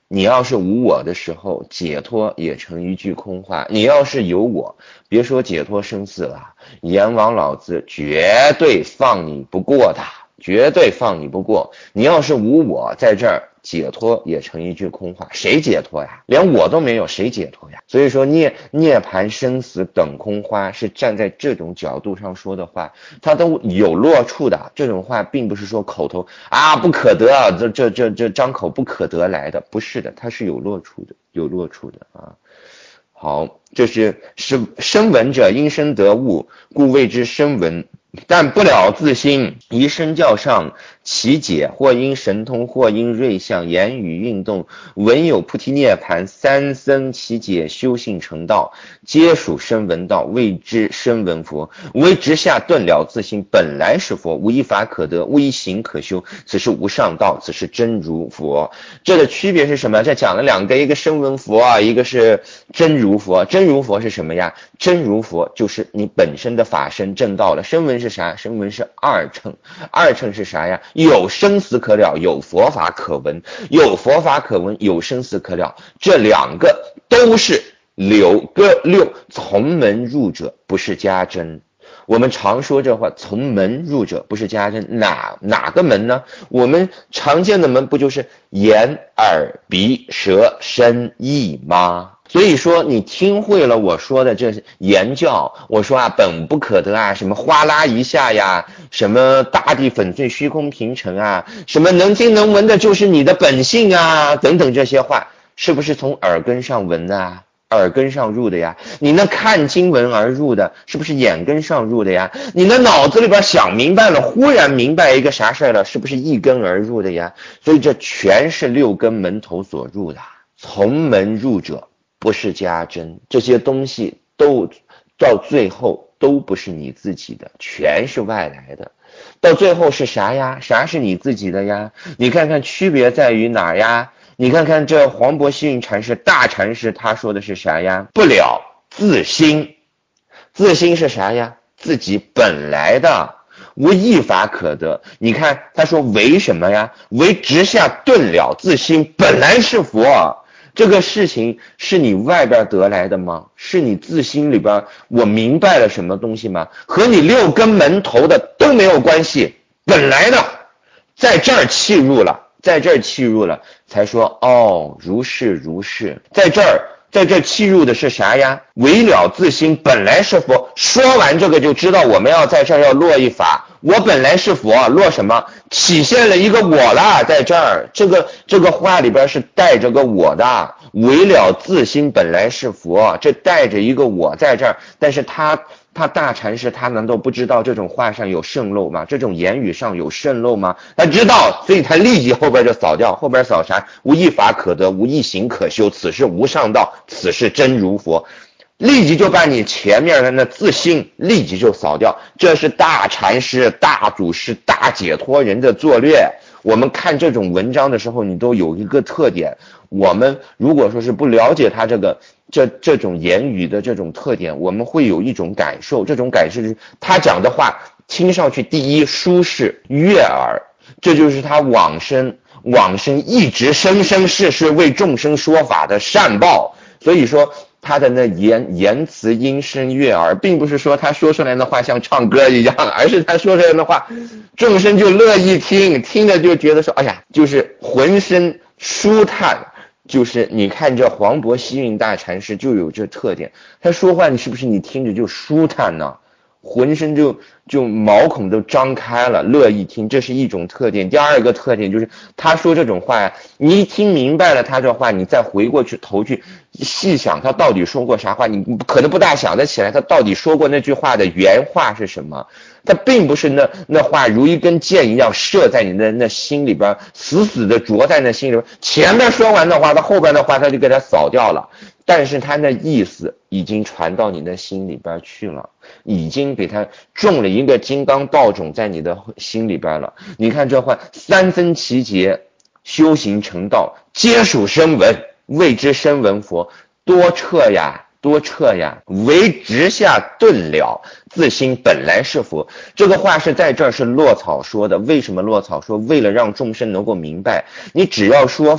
你要是无我的时候，解脱也成一句空话。你要是有我，别说解脱生死了，阎王老子绝对放你不过的，绝对放你不过。你要是无我，在这儿解脱也成一句空话。谁解脱呀？连我都没有，谁解脱呀？所以说涅涅槃生死等空花是站在这种角度上说的话，它都有落处的。这种话并不是说口头啊不可得啊，这这这这张口不可得来的，不是的，它是有落处的，有落处的啊。好，这是是声闻者因身得物，故谓之声闻。但不了自心，宜身教上，其解或因神通，或因瑞相，言语运动，闻有菩提涅盘，三僧其解，修性成道，皆属声闻道，谓之声闻佛。为直下顿了自心，本来是佛，无一法可得，无一行可修，此是无上道，此是真如佛。这的区别是什么？这讲了两个，一个声闻佛啊，一个是真如佛。真如佛是什么呀？真如佛就是你本身的法身正道了。声闻是啥？声闻是二乘。二乘是啥呀？有生死可了，有佛法可闻，有佛法可闻，有生死可了，这两个都是六个六从门入者，不是家珍。我们常说这话，从门入者不是家珍，哪哪个门呢？我们常见的门不就是眼耳鼻舌身意吗？所以说你听会了我说的这言教，我说啊本不可得啊，什么哗啦一下呀，什么大地粉碎虚空平成啊，什么能听能闻的就是你的本性啊，等等这些话，是不是从耳根上闻的啊？耳根上入的呀。你那看经闻而入的，是不是眼根上入的呀？你那脑子里边想明白了，忽然明白一个啥事了，是不是一根而入的呀？所以这全是六根门头所入的，从门入者不是家珍，这些东西都到最后都不是你自己的，全是外来的。到最后是啥呀？啥是你自己的呀？你看看区别在于哪呀？你看看这黄渤希运禅师大禅师他说的是啥呀？不了自心。自心是啥呀？自己本来的，无一法可得。你看他说为什么呀？为直下顿了自心，本来是佛。这个事情是你外边得来的吗？是你自心里边我明白了什么东西吗？和你六根门头的都没有关系，本来的，在这儿契入了，在这儿契入了，才说哦，如是如是。在这儿在这儿契入的是啥呀？为了自心，本来是佛。说完这个就知道我们要在这儿要落一法，我本来是佛，落什么？体现了一个我啦，在这儿这个这个话里边是带着个我的。为了自心本来是佛，这带着一个我在这儿，但是他他大禅师他难道不知道这种话上有渗漏吗？这种言语上有渗漏吗？他知道，所以他立即后边就扫掉，后边扫啥？无一法可得，无一行可修，此是无上道，此是真如佛。立即就把你前面的那自信立即就扫掉，这是大禅师、大祖师、大解脱人的作略。我们看这种文章的时候，你都有一个特点，我们如果说是不了解他这个这这种言语的这种特点，我们会有一种感受，这种感受是他讲的话听上去第一舒适悦耳，这就是他往生往生一直生生世世为众生说法的善报。所以说他的那言言辞音声悦耳，并不是说他说出来的话像唱歌一样，而是他说出来的话众生就乐意听，听着就觉得说哎呀，就是浑身舒坦。就是你看这黄渤希运大禅师就有这特点，他说话你是不是你听着就舒坦呢？浑身就就毛孔都张开了，乐意听，这是一种特点。第二个特点就是他说这种话呀，你一听明白了他这话，你再回过去头去细想他到底说过啥话，你可能不大想得起来他到底说过那句话的原话是什么。他并不是那那话如一根箭一样射在你的那心里边，死死的着在那心里边。前面说完的话，他后边的话他就给他扫掉了，但是他那意思已经传到你的心里边去了，已经给他种了一个金刚道种在你的心里边了。你看这话，三分其节，修行成道，皆属声闻，谓之声闻佛。多彻呀多彻呀，为直下顿了自心本来是佛。这个话是在这儿是落草说的。为什么落草说？为了让众生能够明白，你只要说法，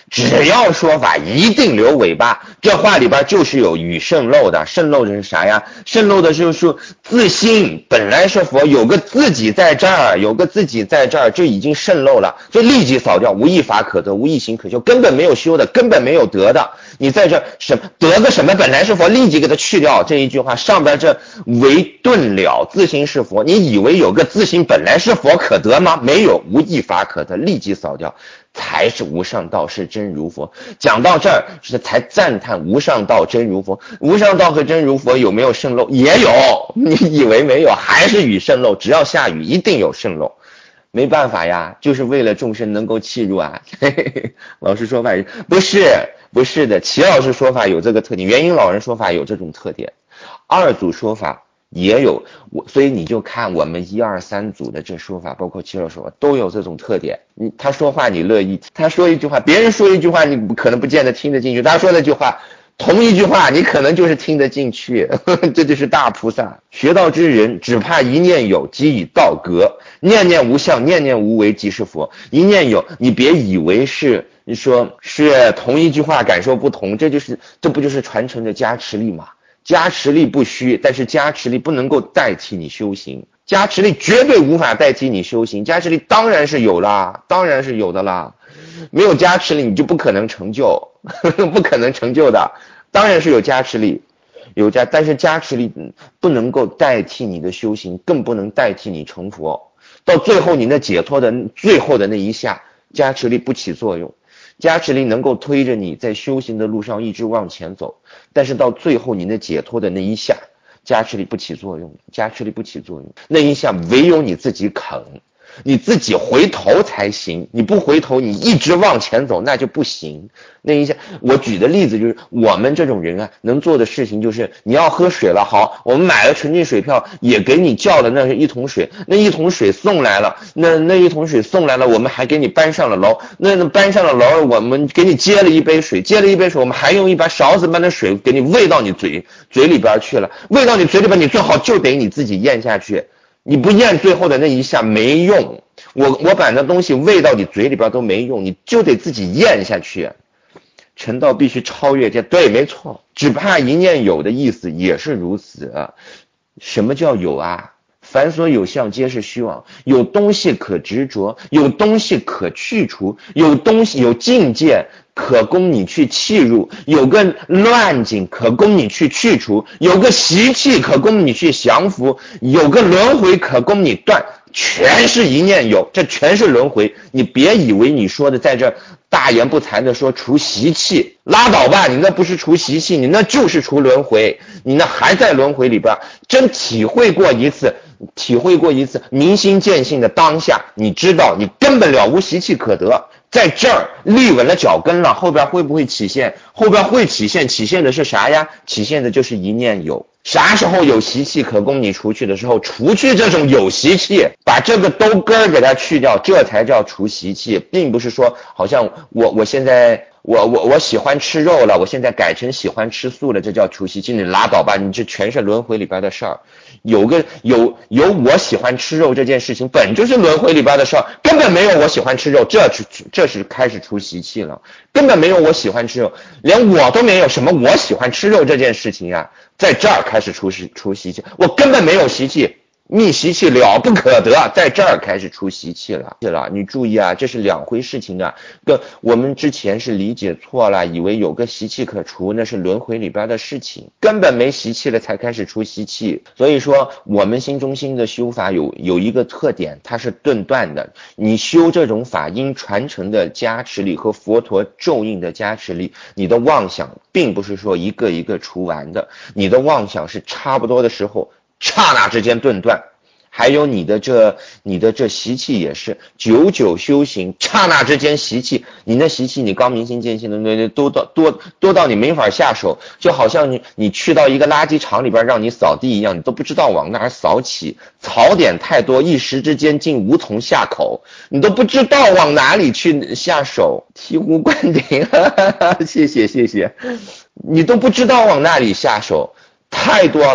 只要说法一定留尾巴，这话里边就是有与渗漏的。渗漏的是啥呀？渗漏的就是自心本来是佛，有个自己在这儿，有个自己在这儿，就已经渗漏了，就立即扫掉，无一法可得，无一行可修，根本没有修的，根本没有得的。你在这什么得个什么本来是佛，立即给它去掉。这一句话上边这为顿了，自心是佛，你以为有个自心本来是佛可得吗？没有，无一法可得，立即扫掉，才是无上道，是真如佛。讲到这儿是才赞叹无上道真如佛。无上道和真如佛有没有渗漏？也有。你以为没有，还是与渗漏，只要下雨一定有渗漏。没办法呀，就是为了众生能够契入啊。嘿嘿嘿，老师说法不是不是的，齐老师说法有这个特点，元婴老人说法有这种特点，二组说法也有，我所以你就看我们一二三组的这说法，包括齐老师说法都有这种特点。你他说话你乐意，他说一句话，别人说一句话你可能不见得听得进去，他说那句话同一句话你可能就是听得进去，呵呵，这就是大菩萨。学道之人只怕一念有，即以道格，念念无相，念念无为，即是佛。一念有，你别以为是你说是同一句话感受不同，这就是这不就是传承的加持力吗？加持力不虚，但是加持力不能够代替你修行，加持力绝对无法代替你修行，加持力当然是有啦，当然是有的啦，没有加持力你就不可能成就，呵呵，不可能成就的，当然是有加持力，有加，但是加持力不能够代替你的修行，更不能代替你成佛，到最后你那解脱的最后的那一下，加持力不起作用。加持力能够推着你在修行的路上一直往前走，但是到最后你那解脱的那一下，加持力不起作用，加持力不起作用，那一下唯有你自己肯，你自己回头才行，你不回头你一直往前走那就不行。那一下我举的例子就是我们这种人啊能做的事情就是你要喝水了，好，我们买了纯净水票也给你叫了那是一桶水，那一桶水送来了，那那一桶水送来了我们还给你搬上了楼，那那搬上了楼我们给你接了一杯水，接了一杯水我们还用一把勺子把那水给你喂到你嘴嘴里边去了，喂到你嘴里边你最好就得你自己咽下去，你不咽最后的那一下没用，我我把那东西喂到你嘴里边都没用，你就得自己咽下去。成道必须超越这，对，没错，只怕一念有的意思也是如此啊。什么叫有啊？凡所有相皆是虚妄，有东西可执着，有东西可去除，有东西有境界可供你去契入，有个乱境可供你去去除，有个习气可供你去降服，有个轮回可供你断，全是一念有，这全是轮回。你别以为你说的在这大言不惭的说除习气，拉倒吧，你那不是除习气，你那就是除轮回，你那还在轮回里边。真体会过一次体会过一次明心见性的当下，你知道你根本了无习气可得，在这儿立稳了脚跟了，后边会不会起现？后边会起现，起现的是啥呀？起现的就是一念有。啥时候有习气可供你除去的时候，除去这种有习气，把这个兜根儿给它去掉，这才叫除习气，并不是说好像我我现在我我我喜欢吃肉了，我现在改成喜欢吃素了，这叫除习气，你拉倒吧，你这全是轮回里边的事儿。有个有有我喜欢吃肉这件事情本就是轮回里边的事儿，根本没有我喜欢吃肉，这是这是开始除习气了，根本没有我喜欢吃肉，连我都没有什么我喜欢吃肉这件事情呀，在这儿开始除除习气，我根本没有习气，逆习气了不可得，在这儿开始出习气了。了，你注意啊，这是两回事情啊。跟我们之前是理解错了，以为有个习气可除，那是轮回里边的事情，根本没习气了才开始出习气。所以说，我们心中心的修法有有一个特点，它是顿断的。你修这种法因传承的加持力和佛陀咒印的加持力，你的妄想并不是说一个一个除完的，你的妄想是差不多的时候。刹那之间顿断，还有你的这你的这习气也是久久修行，刹那之间习气，你那习气你刚明心见性的那多到多多到你没法下手，就好像你你去到一个垃圾场里边让你扫地一样，你都不知道往哪儿扫起，槽点太多，一时之间竟无从下口，你都不知道往哪里去下手。醍醐灌顶，哈哈哈，谢谢谢谢，你都不知道往哪里下手，太多了。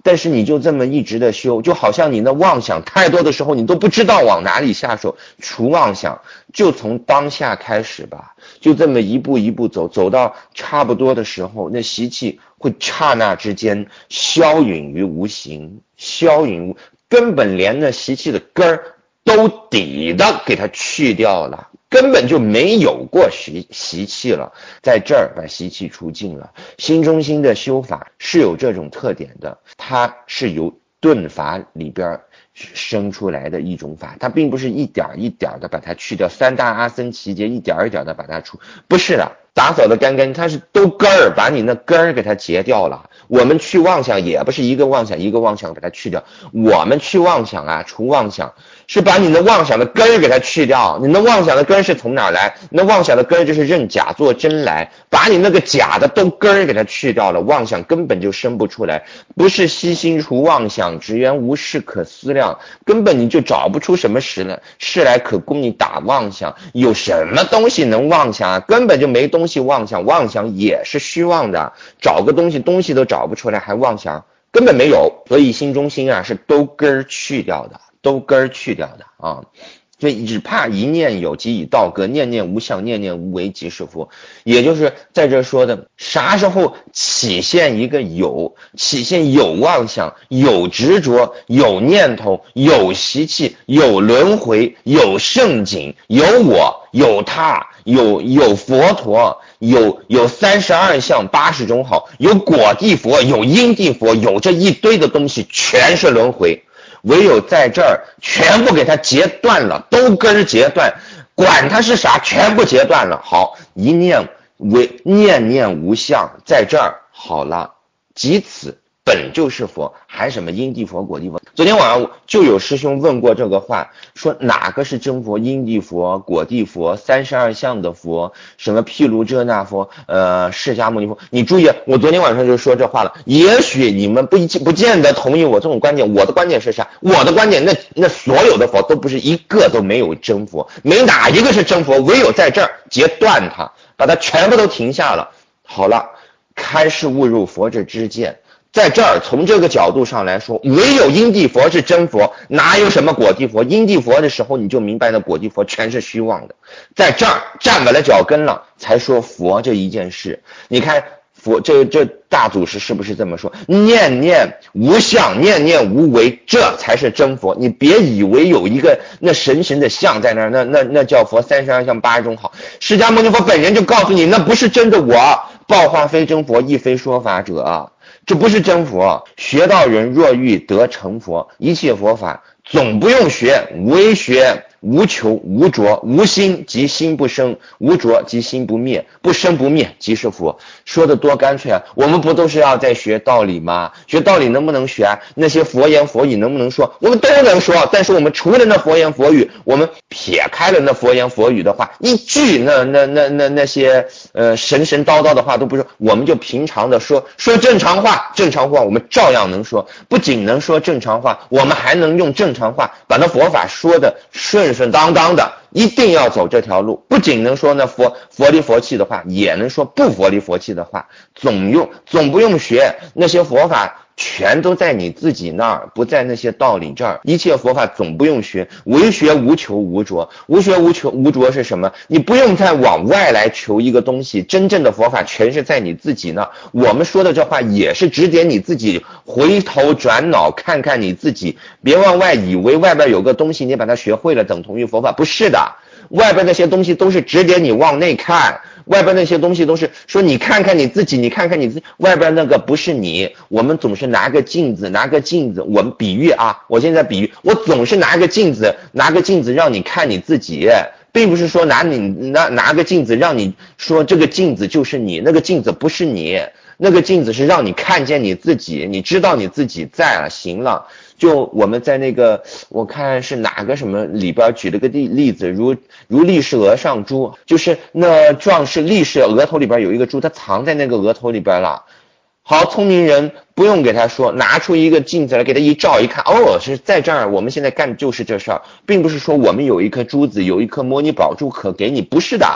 但是你就这么一直的修，就好像你的妄想太多的时候，你都不知道往哪里下手。除妄想，就从当下开始吧，就这么一步一步走，走到差不多的时候，那习气会刹那之间消陨于无形，消陨，根本连那习气的根儿都底的给它去掉了，根本就没有过习习气了，在这儿把习气除尽了。心中心的修法是有这种特点的，它是由顿法里边生出来的一种法，它并不是一点一点的把它去掉，三大阿僧祇劫一点一点的把它除，不是的，打扫的干干净，它是都根儿把你那根儿给它截掉了。我们去妄想也不是一个妄想一个妄想把它去掉，我们去妄想啊，除妄想是把你的妄想的根儿给它去掉。你的妄想的根儿是从哪来？你的妄想的根儿就是认假做真来，把你那个假的都根儿给它去掉了，妄想根本就生不出来。不是悉心除妄想，只缘无事可思量，根本你就找不出什么事来事来可供你打妄想。有什么东西能妄想啊？根本就没东西妄想，妄想也是虚妄的，找个东西东西都找不出来还妄想，根本没有。所以心中心啊是都根儿去掉的，都根儿去掉的啊。所以只怕一念有即以道格，念念无相，念念无为即是佛。也就是在这说的，啥时候起现一个有，起现有妄想，有执着，有念头，有习气，有轮回，有圣景，有我，有他，有有佛陀，有有三十二相八十种好，有果地佛，有因地佛，有这一堆的东西全是轮回。唯有在这儿全部给它截断了，都根截断，管它是啥，全部截断了。好，一念为念念无相，在这儿好了，即此本就是佛，还什么因地佛果地佛。昨天晚上就有师兄问过这个话，说哪个是真佛？因地佛、果地佛、三十二相的佛，什么毗卢遮那佛，呃，释迦牟尼佛。你注意，我昨天晚上就说这话了。也许你们不不见得同意我这种观点，我的观点是啥？我的观点，那那所有的佛都不是一个都没有真佛，没哪一个是真佛，唯有在这儿截断它，把它全部都停下了。好了，开示悟入佛之知见。在这儿从这个角度上来说，唯有因地佛是真佛，哪有什么果地佛？因地佛的时候你就明白了，果地佛全是虚妄的。在这儿站稳了脚跟了，才说佛这一件事。你看佛这这大祖师是不是这么说？念念无相，念念无为，这才是真佛。你别以为有一个那神神的像在那儿，那那那叫佛，三十二相八十种好。释迦牟尼佛本人就告诉你，那不是真的我，报化非真佛，亦非说法者。这不是真佛，学道人若欲得成佛，一切佛法总不用学，唯学无求无着，无心即心不生，无着即心不灭，不生不灭即是佛。说的多干脆啊！我们不都是要在学道理吗？学道理能不能学啊？那些佛言佛语能不能说？我们都能说，但是我们除了那佛言佛语，我们撇开了那佛言佛语的话，一句那那那那那些呃神神叨叨的话都不说，我们就平常的说说正常话，正常话我们照样能说，不仅能说正常话，我们还能用正常话把那佛法说的顺顺当当的。一定要走这条路，不仅能说那佛佛里佛气的话，也能说不佛里佛气的话，总用总不用学那些佛法，全都在你自己那儿，不在那些道理这儿。一切佛法总不用学，唯学无求无着。无学无求无着是什么？你不用再往外来求一个东西，真正的佛法全是在你自己那儿。我们说的这话也是指点你自己，回头转脑看看你自己，别往外以为外边有个东西你把它学会了等同于佛法，不是的。外边那些东西都是指点你往内看，外边那些东西都是说你看看你自己，你看看你自己，外边那个不是你。我们总是拿个镜子，拿个镜子，我们比喻啊，我现在比喻，我总是拿个镜子，拿个镜子让你看你自己，并不是说拿你拿拿个镜子让你说这个镜子就是你，那个镜子不是你，那个镜子是让你看见你自己，你知道你自己在了，行了。就我们在那个我看是哪个什么里边举了个例例子，如如力士额上珠，就是那壮士力士额头里边有一个珠，他藏在那个额头里边了。好，聪明人不用给他说，拿出一个镜子来给他一照，一看，哦，是在这儿，我们现在干的就是这事儿，并不是说我们有一颗珠子，有一颗摩尼宝珠可给你，不是的。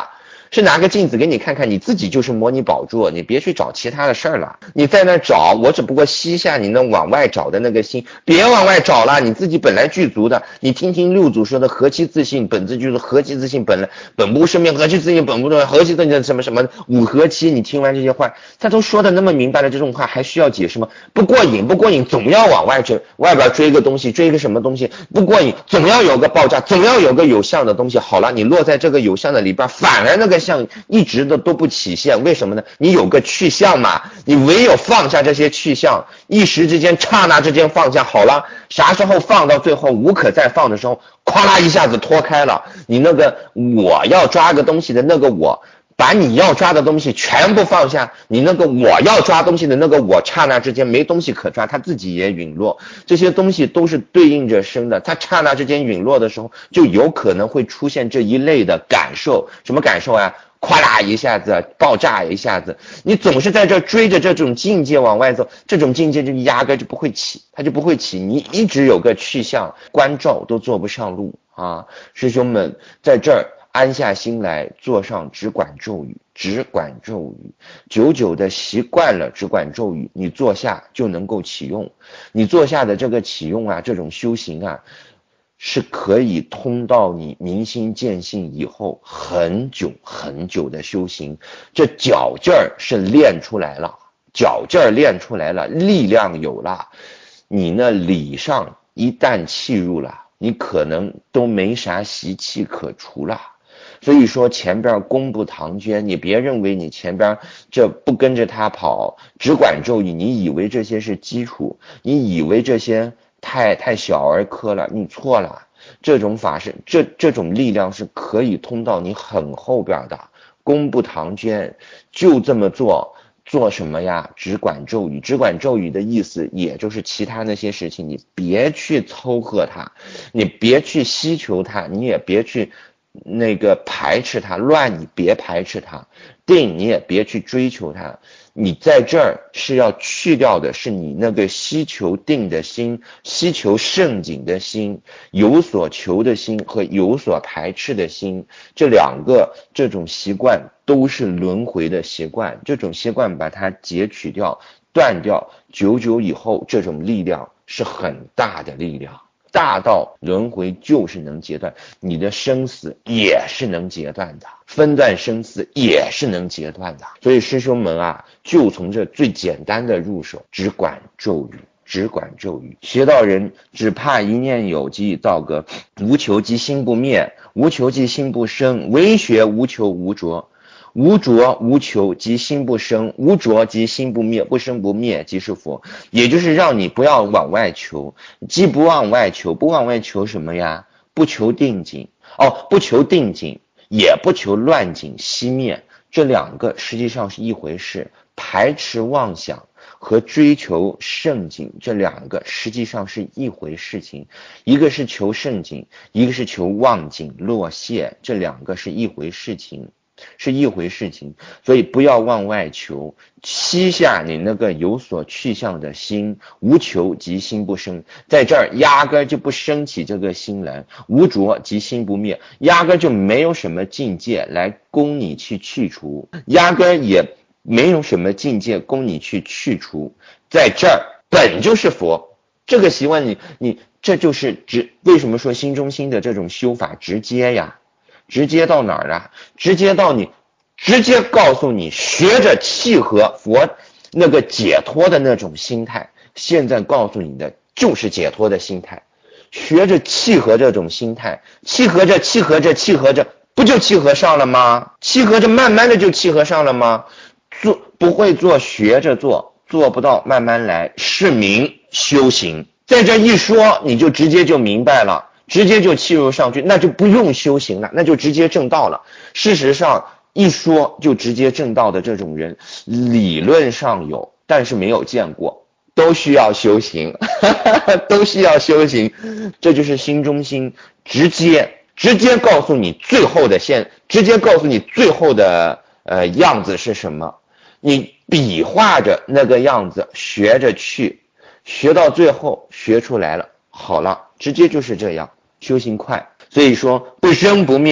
是拿个镜子给你看看，你自己就是模拟宝珠，你别去找其他的事儿了。你在那找，我只不过吸下你那往外找的那个心，别往外找了，你自己本来具足的。你听听六祖说的何其自信，本自具足，何其自信，本来本不生灭，何其自信，本不生，何其自信，什么什么五何其。你听完这些话，他都说的那么明白了，这种话还需要解释吗？不过瘾，不过瘾，总要往外追，外边追个东西，追个什么东西，不过瘾，总要有个爆炸，总要有个有相的东西。好了，你落在这个有相的里边，反而那个相一直的都不起现，为什么呢？你有个去相嘛，你唯有放下这些去相，一时之间，刹那之间放下，好了，啥时候放到最后无可再放的时候，咵啦一下子脱开了，你那个我要抓个东西的那个我，把你要抓的东西全部放下，你那个我要抓东西的那个我，刹那之间没东西可抓，它自己也陨落。这些东西都是对应着生的，它刹那之间陨落的时候，就有可能会出现这一类的感受。什么感受啊？咵啦一下子，爆炸一下子，你总是在这追着这种境界往外走，这种境界就压根就不会起，它就不会起。你一直有个去向，关照都做不上路啊！师兄们，在这儿安下心来，坐上只管咒语，只管咒语，久久的习惯了只管咒语，你坐下就能够启用。你坐下的这个启用啊，这种修行啊，是可以通到你明心见性以后很久很久的修行。这脚劲儿是练出来了，脚劲儿练出来了，力量有了，你那理上一旦气入了，你可能都没啥习气可除了。所以说前边功不唐捐，你别认为你前边这不跟着他跑，只管咒语，你以为这些是基础，你以为这些太太小儿科了，你错了。这种法是这这种力量是可以通到你很后边的，功不唐捐，就这么做。做什么呀？只管咒语，只管咒语的意思也就是其他那些事情你别去凑合它，你别去希求它，你也别去那个排斥它，乱你别排斥它，定你也别去追求它。你在这儿是要去掉的是你那个希求定的心，希求胜景的心，有所求的心和有所排斥的心，这两个这种习惯都是轮回的习惯，这种习惯把它截取掉断掉，久久以后这种力量是很大的力量，大到轮回就是能截断，你的生死也是能截断的，分段生死也是能截断的。所以师兄们啊，就从这最简单的入手，只管咒语，只管咒语。学道人只怕一念有即已造个，无求即心不灭，无求即心不生，唯学无求无着。无着无求即心不生，无着即心不灭，不生不灭即是佛。也就是让你不要往外求，既不往外求，不往外求什么呀？不求定境，哦，不求定境，也不求乱境熄灭，这两个实际上是一回事。排斥妄想和追求圣境，这两个实际上是一回事情，一个是求圣境，一个是求妄境落谢，这两个是一回事情。是一回事情，所以不要往外求，吸下你那个有所去向的心，无求即心不生，在这儿压根就不升起这个心来，无着即心不灭，压根就没有什么境界来供你去去除，压根也没有什么境界供你去去除，在这儿本就是佛。这个习惯你你这就是直，为什么说心中心的这种修法直接呀？直接到哪儿啊？直接到你，直接告诉你，学着契合佛那个解脱的那种心态。现在告诉你的就是解脱的心态，学着契合这种心态，契合着契合着契合着，不就契合上了吗？契合着慢慢的就契合上了吗？做不会做，学着做，做不到慢慢来，是名修行。在这一说，你就直接就明白了。直接就契入上去，那就不用修行了，那就直接证道了。事实上一说就直接证道的这种人理论上有，但是没有见过，都需要修行都需要修行。这就是心中心，直接直接告诉你最后的线，直接告诉你最后的呃样子是什么，你比划着那个样子学着去，学到最后学出来了，好了，直接就是这样，修行快。所以说不生不灭，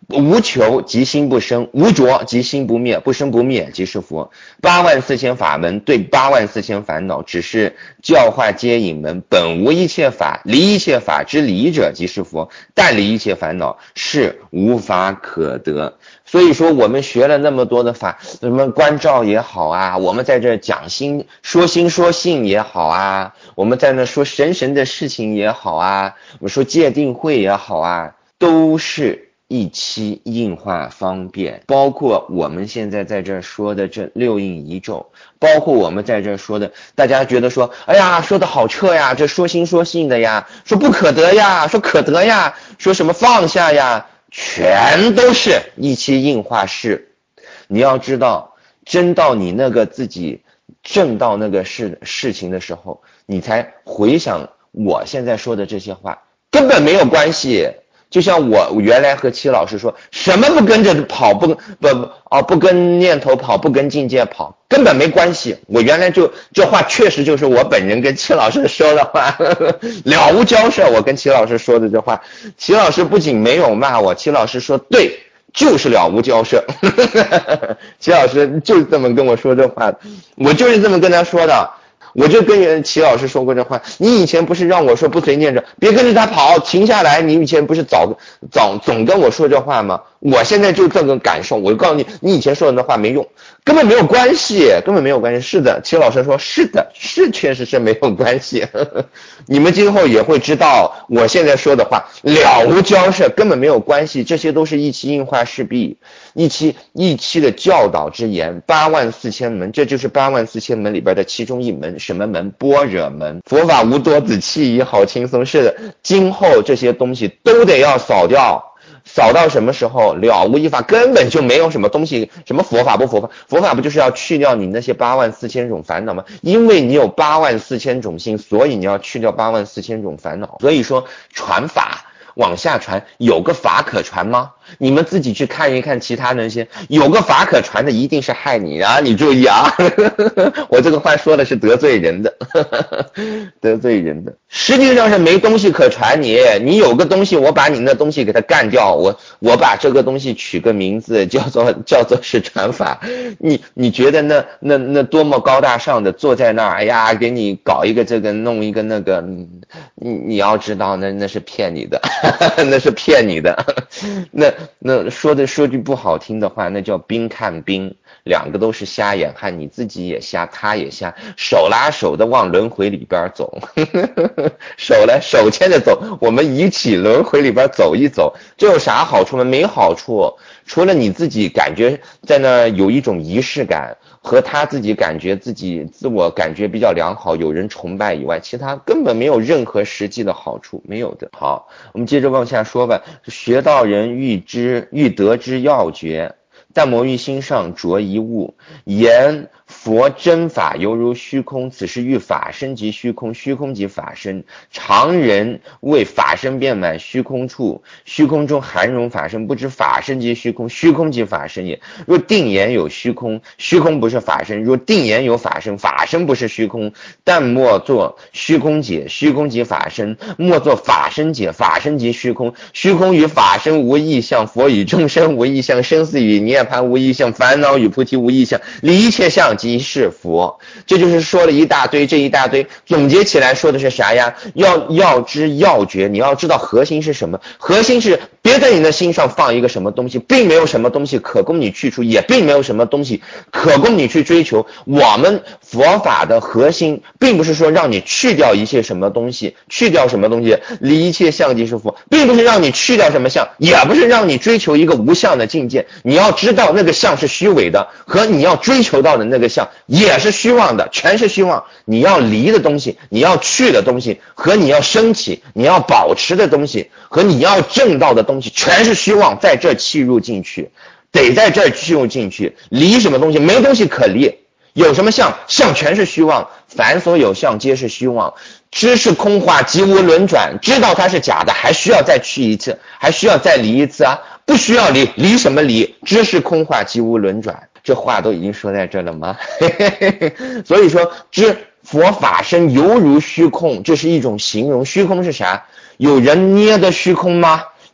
无求即心不生，无着即心不灭，不生不灭即是佛。八万四千法门对八万四千烦恼，只是教化接引门，本无一切法，离一切法之理者即是佛，但离一切烦恼是无法可得。所以说我们学了那么多的法，什么观照也好啊，我们在这讲心说心说性也好啊，我们在那说神神的事情也好啊，我们说戒定慧也好啊，都是一期应化方便，包括我们现在在这说的这六应一咒，包括我们在这说的，大家觉得说，哎呀，说的好彻呀，这说心说性的呀，说不可得呀，说可得呀，说什么放下呀，全都是一期应化事。你要知道，真到你那个自己正到那个事事情的时候，你才回想我现在说的这些话根本没有关系。就像我原来和齐老师说，什么不跟着跑，不不哦不跟念头跑，不跟境界跑，根本没关系。我原来就这话确实就是我本人跟齐老师说的话，呵呵了无交涉。我跟齐老师说的这话，齐老师不仅没有骂我，齐老师说对，就是了无交涉。齐老师就是这么跟我说这话的，我就是这么跟他说的。我就跟齐老师说过这话，你以前不是让我说不随念着，别跟着他跑，停下来。你以前不是早早总跟我说这话吗？我现在就这个感受，我就告诉你，你以前说的那话没用，根本没有关系，根本没有关系。是的，齐老师说是的，是确实是没有关系。呵呵你们今后也会知道，我现在说的话了无交涉，根本没有关系，这些都是一期应化事毕，一期一期的教导之言。八万四千门，这就是八万四千门里边的其中一门。什么门？般若门。佛法无多子弃疑，好轻松。是的，今后这些东西都得要扫掉，扫到什么时候？了无一法，根本就没有什么东西，什么佛法不佛法？佛法不就是要去掉你那些八万四千种烦恼吗？因为你有八万四千种心，所以你要去掉八万四千种烦恼。所以说传法往下传，有个法可传吗？你们自己去看一看其他那些，有个法可传的一定是害你啊！你注意啊，我这个话说的是得罪人的，得罪人的。实际上是没东西可传你，你有个东西，我把你那东西给它干掉，我我把这个东西取个名字叫做叫做是传法。你你觉得那那那多么高大上的坐在那儿，哎呀，给你搞一个这个弄一个那个，你你要知道那那是骗你的，那是骗你的，那。那说的说句不好听的话，那叫兵看兵，两个都是瞎眼看，你自己也瞎，他也瞎，手拉手的往轮回里边走，手来手牵着走，我们一起轮回里边走一走，这有啥好处吗？没好处，除了你自己感觉在那有一种仪式感，和他自己感觉自己自我感觉比较良好，有人崇拜以外，其他根本没有任何实际的好处，没有的。好，我们接着往下说吧。学道人欲知欲得之要诀，但魔于心上着一物，言佛真法犹如虚空，此时欲法身即虚空，虚空即法身。常人为法身遍满虚空处，虚空中含容法身，不知法身即虚空，虚空即法身也。若定言有虚空，虚空不是法身；若定言有法身，法身不是虚空。但莫作虚空解，虚空即法身；莫作法身解，法身即虚空。虚空与法身无异相，佛与众生无异相，生死与涅槃无异相，烦恼与菩提无异相，离一切相即是佛。这就是说了一大堆，这一大堆总结起来说的是啥呀？要要知要诀，你要知道核心是什么。核心是别在你的心上放一个什么东西，并没有什么东西可供你去除，也并没有什么东西可供你去追求。我们佛法的核心并不是说让你去掉一切什么东西，去掉什么东西，离一切相即是佛，并不是让你去掉什么相，也不是让你追求一个无相的境界。你要知道那个相是虚伪的，和你要追求到的那个相也是虚妄的，全是虚妄。你要离的东西，你要去的东西，和你要升起你要保持的东西，和你要证到的东西，全是虚妄，在这契入进去，得在这契入进去。离什么东西？没东西可离。有什么相？相全是虚妄，凡所有相皆是虚妄。知是空话，即无轮转，知道它是假的，还需要再去一次，还需要再离一次啊？不需要离，离什么离？知是空话，即无轮转。这话都已经说在这了吗？所以说知佛法身犹如虚空，这是一种形容。虚空是啥？有人捏的虚空吗？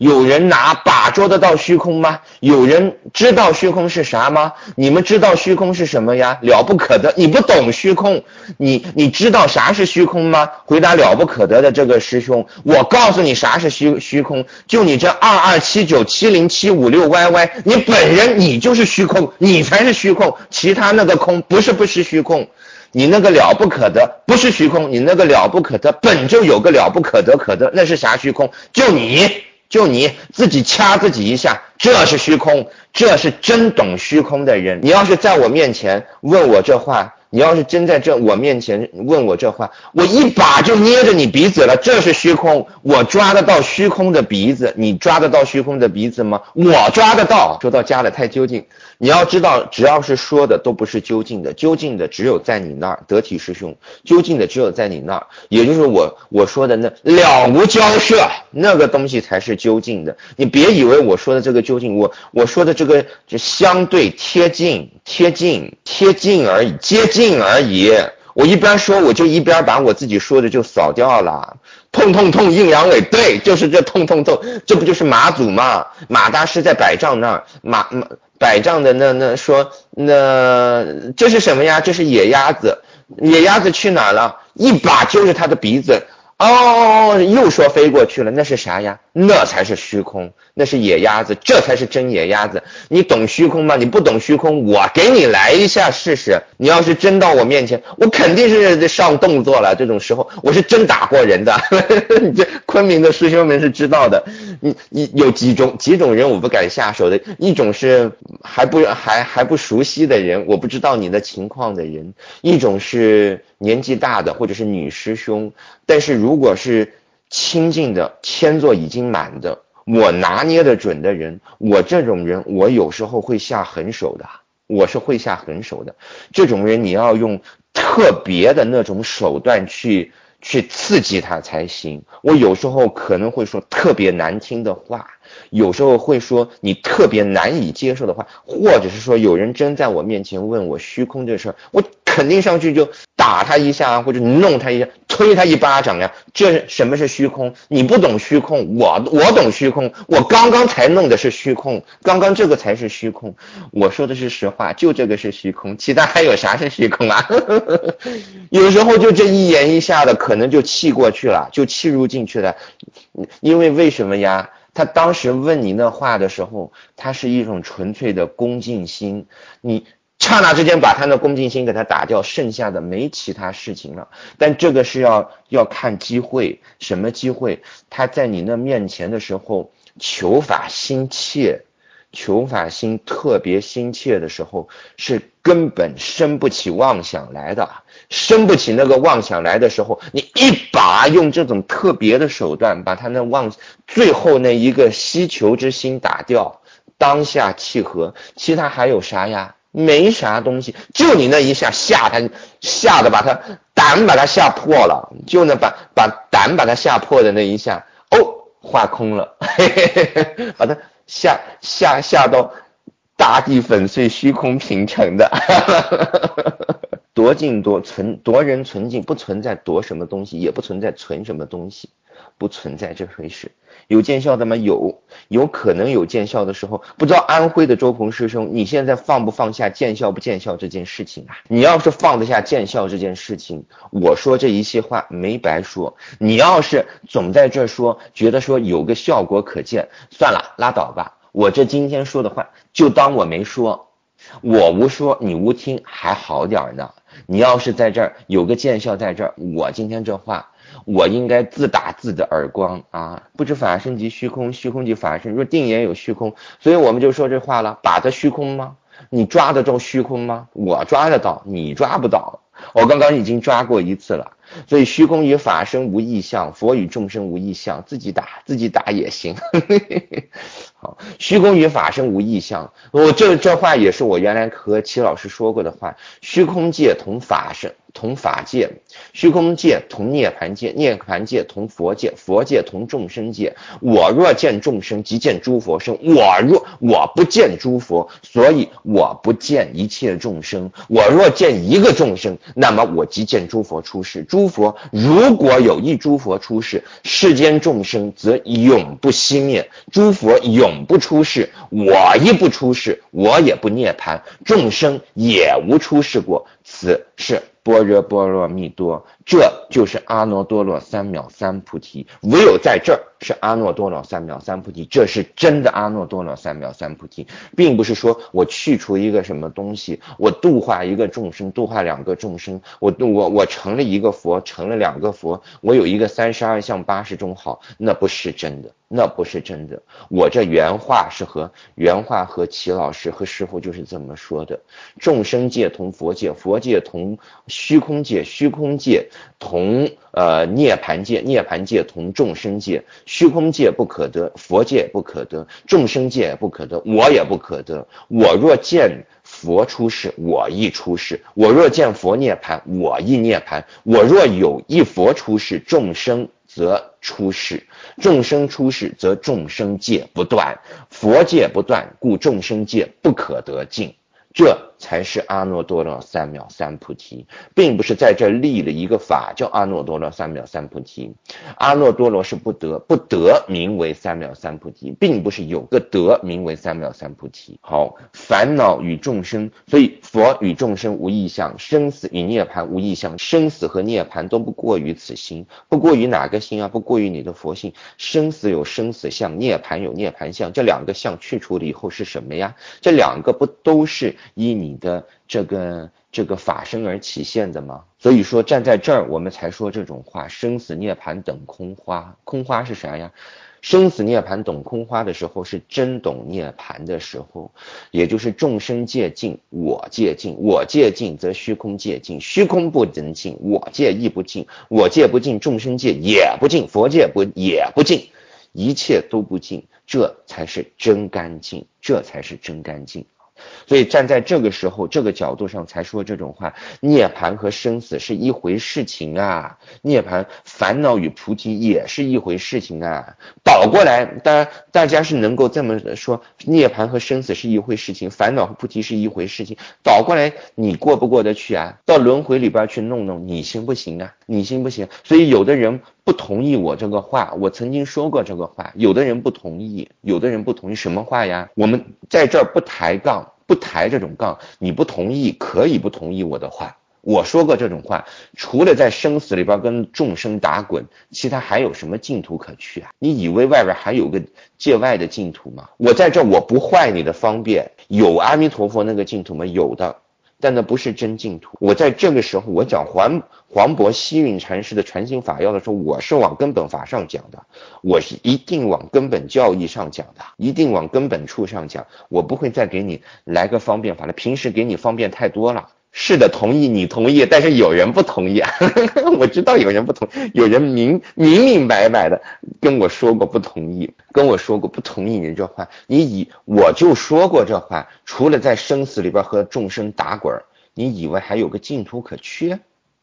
有人拿把捉得到虚空吗？有人知道虚空是啥吗？你们知道虚空是什么呀？了不可得，你不懂虚空，你你知道啥是虚空吗？回答了不可得的这个师兄，我告诉你啥是虚虚空，就你这二二七九七零七五六 Y Y， 你本人你就是虚空，你才是虚空，其他那个空不是不是虚空。你那个了不可得不是虚空，你那个了不可得本就有个了不可得可得，那是啥虚空？就你就你自己掐自己一下，这是虚空，这是真懂虚空的人。你要是在我面前问我这话，你要是真在这我面前问我这话，我一把就捏着你鼻子了，这是虚空。我抓得到虚空的鼻子，你抓得到虚空的鼻子吗？我抓得到。说到家了太究竟，你要知道，只要是说的都不是究竟的，究竟的只有在你那儿，得体师兄，究竟的只有在你那儿，也就是我我说的那了无交涉，那个东西才是究竟的。你别以为我说的这个究竟，我我说的这个就相对贴近贴近贴近而已，接近而已。我一边说我就一边把我自己说的就扫掉了。痛痛痛阴阳痿，对，就是这痛痛痛，这不就是马祖吗？马大师在百丈那儿，马马百丈的那那说那这是什么呀？这是野鸭子，野鸭子去哪了？一把揪着他的鼻子。哦，又说飞过去了，那是啥呀？那才是虚空，那是野鸭子，这才是真野鸭子。你懂虚空吗？你不懂虚空，我给你来一下试试。你要是真到我面前，我肯定是上动作了。这种时候，我是真打过人的。你这昆明的师兄们是知道的。你你有几种几种人我不敢下手的，一种是还不还还不熟悉的人，我不知道你的情况的人，一种是年纪大的或者是女师兄。但是如果是亲近的签座已经满的，我拿捏的准的人，我这种人我有时候会下狠手的，我是会下狠手的。这种人你要用特别的那种手段去去刺激他才行。我有时候可能会说特别难听的话，有时候会说你特别难以接受的话，或者是说有人真在我面前问我虚空这事儿，我肯定上去就打他一下，或者弄他一下，推他一巴掌呀。这什么是虚空？你不懂虚空，我我懂虚空。我刚刚才弄的是虚空，刚刚这个才是虚空。我说的是实话，就这个是虚空，其他还有啥是虚空啊？有时候就这一言一下的，可能就气过去了，就气入进去了。因为为什么呀？他当时问你那话的时候，他是一种纯粹的恭敬心，你刹那之间把他的恭敬心给他打掉，剩下的没其他事情了。但这个是要要看机会，什么机会？他在你那面前的时候，求法心切，求法心特别心切的时候，是根本生不起妄想来的。生不起那个妄想来的时候，你一把用这种特别的手段把他那妄最后那一个希求之心打掉，当下契合，其他还有啥呀？没啥东西，就你那一下吓他，吓得把他胆把他吓破了，就那把把胆把他吓破的那一下，哦，化空了，嘿嘿嘿，把他吓吓吓到大地粉碎，虚空平成的。夺尽夺存夺人存尽，不存在夺什么东西，也不存在存什么东西，不存在这回事。有见效的吗？有，有可能有见效的时候。不知道安徽的周鹏师兄，你现在放不放下见效不见效这件事情啊？你要是放得下见效这件事情，我说这一些话没白说。你要是总在这说，觉得说有个效果可见，算了，拉倒吧。我这今天说的话，就当我没说。我无说，你无听，还好点呢。你要是在这儿有个见效在这儿，我今天这话，我应该自打自的耳光啊！不知法身即虚空，虚空即法身，若定也有虚空，所以我们就说这话了，把它虚空吗？你抓得着虚空吗？我抓得到，你抓不到。我刚刚已经抓过一次了。所以虚空与法身无异相，佛与众生无异相，自己打自己打也行。好，虚空与法身无异相，我这这话也是我原来和齐老师说过的话。虚空界同法身同法界，虚空界同涅槃界，涅槃界同佛界，佛界同众生界。我若见众生，即见诸佛身；我若我不见诸佛，所以我不见一切众生。我若见一个众生，那么我即见诸佛出世。 诸佛如果有一诸佛出世，世间众生则永不熄灭，诸佛永不出世，我亦不出世，我也不涅槃，众生也无出世过，此是般若波罗蜜多，这就是阿耨多罗三藐三菩提。唯有在这儿是阿耨多罗三藐三菩提，这是真的阿耨多罗三藐三菩提，并不是说我去除一个什么东西，我度化一个众生，度化两个众生，我我我成了一个佛，成了两个佛，我有一个三十二相八十种好，那不是真的，那不是真的。我这原话是和原话和齐老师和师父就是这么说的：众生界同佛界，佛界同虚空界，虚空界同呃涅槃界，涅槃界同众生界，虚空界不可得，佛界不可得，众生界也不可得，我也不可得。我若见佛出世，我亦出世；我若见佛涅槃，我亦涅槃。我若有一佛出世，众生则出世；众生出世，则众生界不断；佛界不断，故众生界不可得尽。这才是阿耨多罗三藐三菩提，并不是在这立了一个法叫阿耨多罗三藐三菩提。阿耨多罗是不得，不得名为三藐三菩提，并不是有个得名为三藐三菩提。好，烦恼与众生，所以佛与众生无异相，生死与涅槃无异相，生死和涅槃都不过于此心，不过于哪个心啊？不过于你的佛性。生死有生死相，涅槃有涅槃相，这两个相去除了以后是什么呀？这两个不都是依你的这个这个法身而起现的吗？所以说站在这儿我们才说这种话，生死涅槃等空花。空花是啥呀？生死涅槃懂空花的时候，是真懂涅槃的时候，也就是众生界尽，我界尽，我界尽则虚空界尽，虚空不能尽，我界亦不尽，我界不尽，众生界也不尽，佛界不也不尽，一切都不尽，这才是真干净，这才是真干净。所以站在这个时候这个角度上才说这种话，涅槃和生死是一回事情啊，涅槃烦恼与菩提也是一回事情啊。倒过来大大家是能够这么说，涅槃和生死是一回事情，烦恼和菩提是一回事情，倒过来你过不过得去啊？到轮回里边去弄弄，你行不行啊？你行不行？所以有的人不同意我这个话，我曾经说过这个话，有的人不同意，有的人不同意什么话呀？我们在这儿不抬杠，不抬这种杠，你不同意可以不同意我的话，我说过这种话，除了在生死里边跟众生打滚，其他还有什么净土可去啊？你以为外边还有个界外的净土吗？我在这我不坏你的方便，有阿弥陀佛那个净土吗？有的，但那不是真净土。我在这个时候我讲黄黄渤西运禅师的传心法要的时候，我是往根本法上讲的，我是一定往根本教义上讲的，一定往根本处上讲，我不会再给你来个方便法了，平时给你方便太多了。是的，同意你同意，但是有人不同意啊。我知道有人不同意，有人明明明白白的跟我说过不同意，跟我说过不同意你这话。你以我就说过这话，除了在生死里边和众生打滚，你以为还有个净土可去？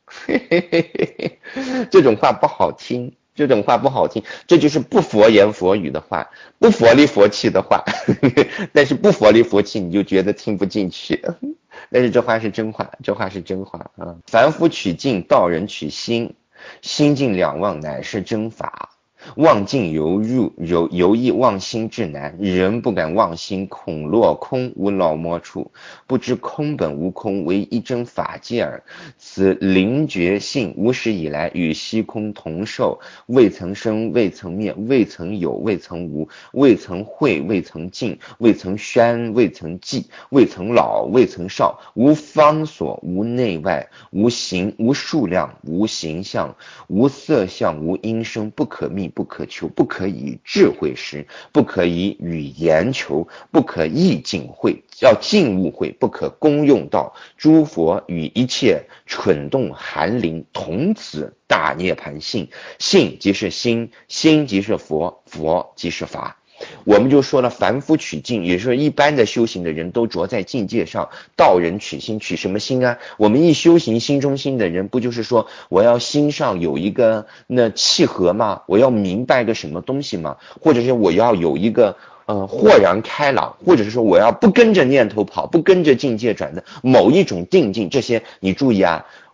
这种话不好听，这种话不好听，这就是不佛言佛语的话，不佛里佛气的话。但是不佛里佛气你就觉得听不进去。但是这话是真话，这话是真话啊！凡夫取境，道人取心，心境两忘乃是真法。忘境犹入，犹犹亦忘心至难。人不敢忘心，恐落空无老魔处。不知空本无空，为一真法界耳。此灵觉性无始以来与虚空同受，未曾生，未曾灭，未曾有，未曾无，未曾会，未曾尽，未曾宣，未曾寂，未曾老，未曾少，无方所，无内外，无形，无数量，无形象，无色相，无音声，不可觅，不可求，不可以智慧识，不可以语言求，不可意境会，要静悟会，不可功用道。诸佛与一切蠢动寒灵同此大涅槃性，性即是心，心即是佛，佛即是法。我们就说了，凡夫取境，也就是说一般的修行的人都着在境界上，道人取心，取什么心啊？我们一修行心中心的人，不就是说我要心上有一个那契合吗？我要明白个什么东西吗？或者是我要有一个呃豁然开朗，或者是说我要不跟着念头跑，不跟着境界转的某一种定境，这些你注意啊，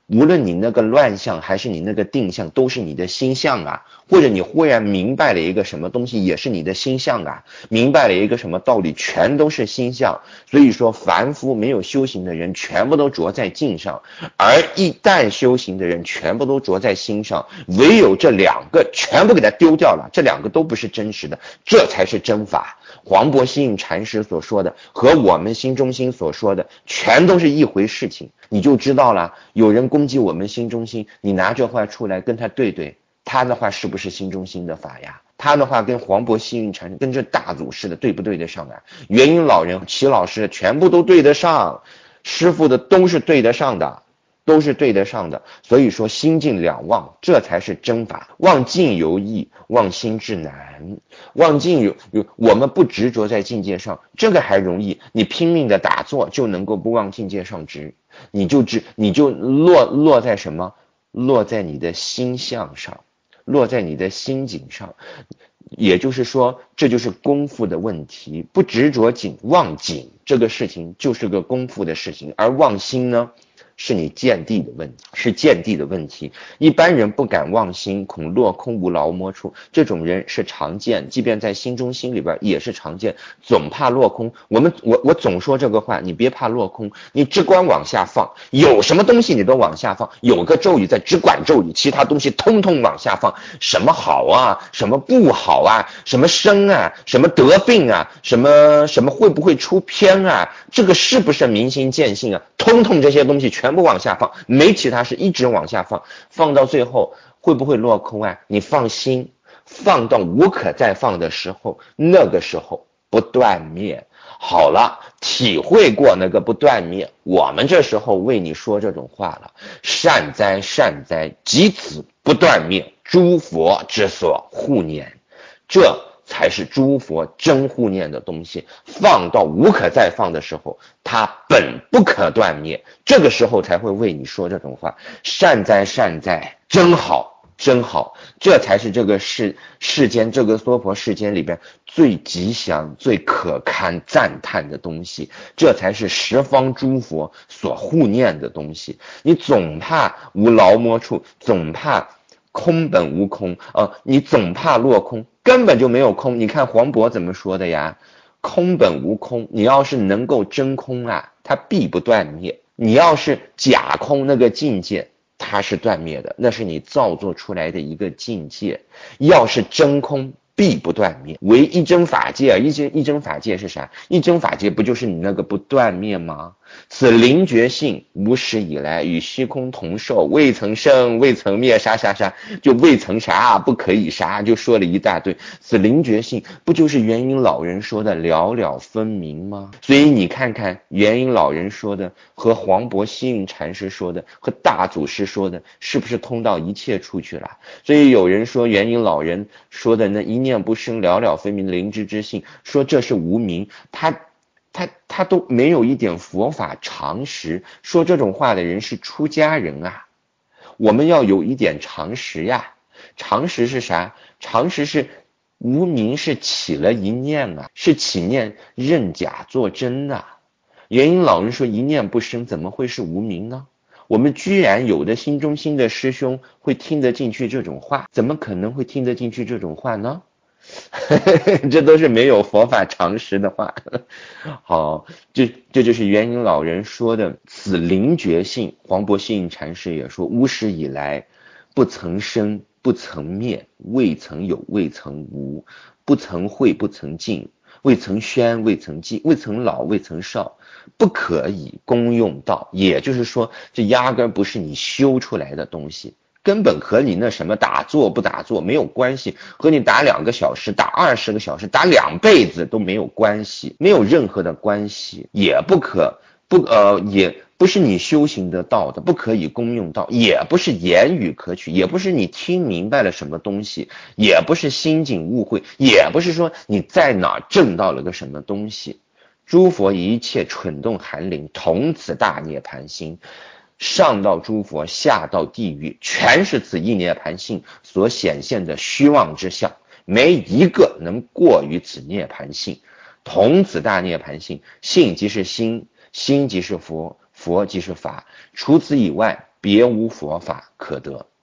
无论你那个乱象还是你那个定向，都是你的心相啊。或者你忽然明白了一个什么东西，也是你的心相啊。明白了一个什么道理，全都是心相。所以说凡夫没有修行的人全部都着在境上，而一旦修行的人全部都着在心上，唯有这两个全部给它丢掉了，这两个都不是真实的，这才是真法。黄渤西印禅师所说的和我们心中心所说的全都是一回事情，你就知道了。有人攻击我们心中心，你拿这话出来跟他对对，他的话是不是心中心的法呀？他的话跟黄渤西印禅师跟这大祖师的对不对得上啊？元音老人齐老师全部都对得上，师父的都是对得上的，都是对得上的。所以说心境两忘，这才是真法。忘境由易，忘心至难。忘境有有我们不执着在境界上，这个还容易，你拼命的打坐就能够不往境界上执，你就知你就落落在什么？落在你的心相上，落在你的心境上。也就是说，这就是功夫的问题。不执着境，忘境这个事情就是个功夫的事情，而忘心呢，是你见地的问题，是见地的问题。一般人不敢忘心，恐落空无劳摸处，这种人是常见，即便在心中心里边也是常见，总怕落空。我们我我总说这个话，你别怕落空，你只管往下放，有什么东西你都往下放，有个咒语在，只管咒语，其他东西通通往下放。什么好啊，什么不好啊，什么生啊，什么得病啊，什么什么会不会出偏啊，这个是不是明心见性啊，通通这些东西全部往下放，没其他事，一直往下放，放到最后会不会落空啊？你放心，放到无可再放的时候，那个时候不断灭。好了，体会过那个不断灭，我们这时候为你说这种话了。善哉善哉，即此不断灭，诸佛之所护念，这才是诸佛真护念的东西。放到无可再放的时候，它本不可断灭，这个时候才会为你说这种话。善哉善哉，真好真好，这才是这个世世间这个娑婆世间里边最吉祥最可堪赞叹的东西，这才是十方诸佛所护念的东西。你总怕无劳摸处，总怕空本无空，呃，你总怕落空，根本就没有空。你看黄渤怎么说的呀？空本无空，你要是能够真空啊，它必不断灭。你要是假空那个境界，它是断灭的，那是你造作出来的一个境界。要是真空，必不断灭。唯一真法界啊，一真一真法界是啥？一真法界不就是你那个不断灭吗？此灵觉性无始以来与虚空同寿，未曾生未曾灭，啥啥啥，就未曾啥不可以啥，就说了一大堆。此灵觉性不就是元音老人说的了了分明吗？所以你看看元音老人说的和黄渤西印禅师说的和大祖师说的是不是通到一切处去了？所以有人说元音老人说的那一念不生了了分明灵知之性，说这是无明，他他他都没有一点佛法常识，说这种话的人是出家人啊。我们要有一点常识呀。常识是啥？常识是无明是起了一念啊，是起念认假作真啊。元音老人说一念不生，怎么会是无明呢？我们居然有的心中心的师兄会听得进去这种话，怎么可能会听得进去这种话呢？这都是没有佛法常识的话。好，这这就是元音老人说的此灵觉性。黄渤西印禅师也说，无始以来不曾生不曾灭，未曾有未曾无，不曾会不曾尽，未曾宣未曾寂，未曾老未曾少，不可以功用道。也就是说，这压根不是你修出来的东西，根本和你那什么打坐不打坐没有关系，和你打两个小时打二十个小时打两辈子都没有关系，没有任何的关系。也不可不呃也不是你修行得到的，不可以功用到，也不是言语可取，也不是你听明白了什么东西，也不是心境悟会，也不是说你在哪证到了个什么东西。诸佛一切蠢动寒灵，同此大涅槃心，上到诸佛，下到地狱，全是此一涅槃性所显现的虚妄之相，没一个能过于此涅槃性。同此大涅槃性，性即是心，心即是佛，佛即是法，除此以外别无佛法可得。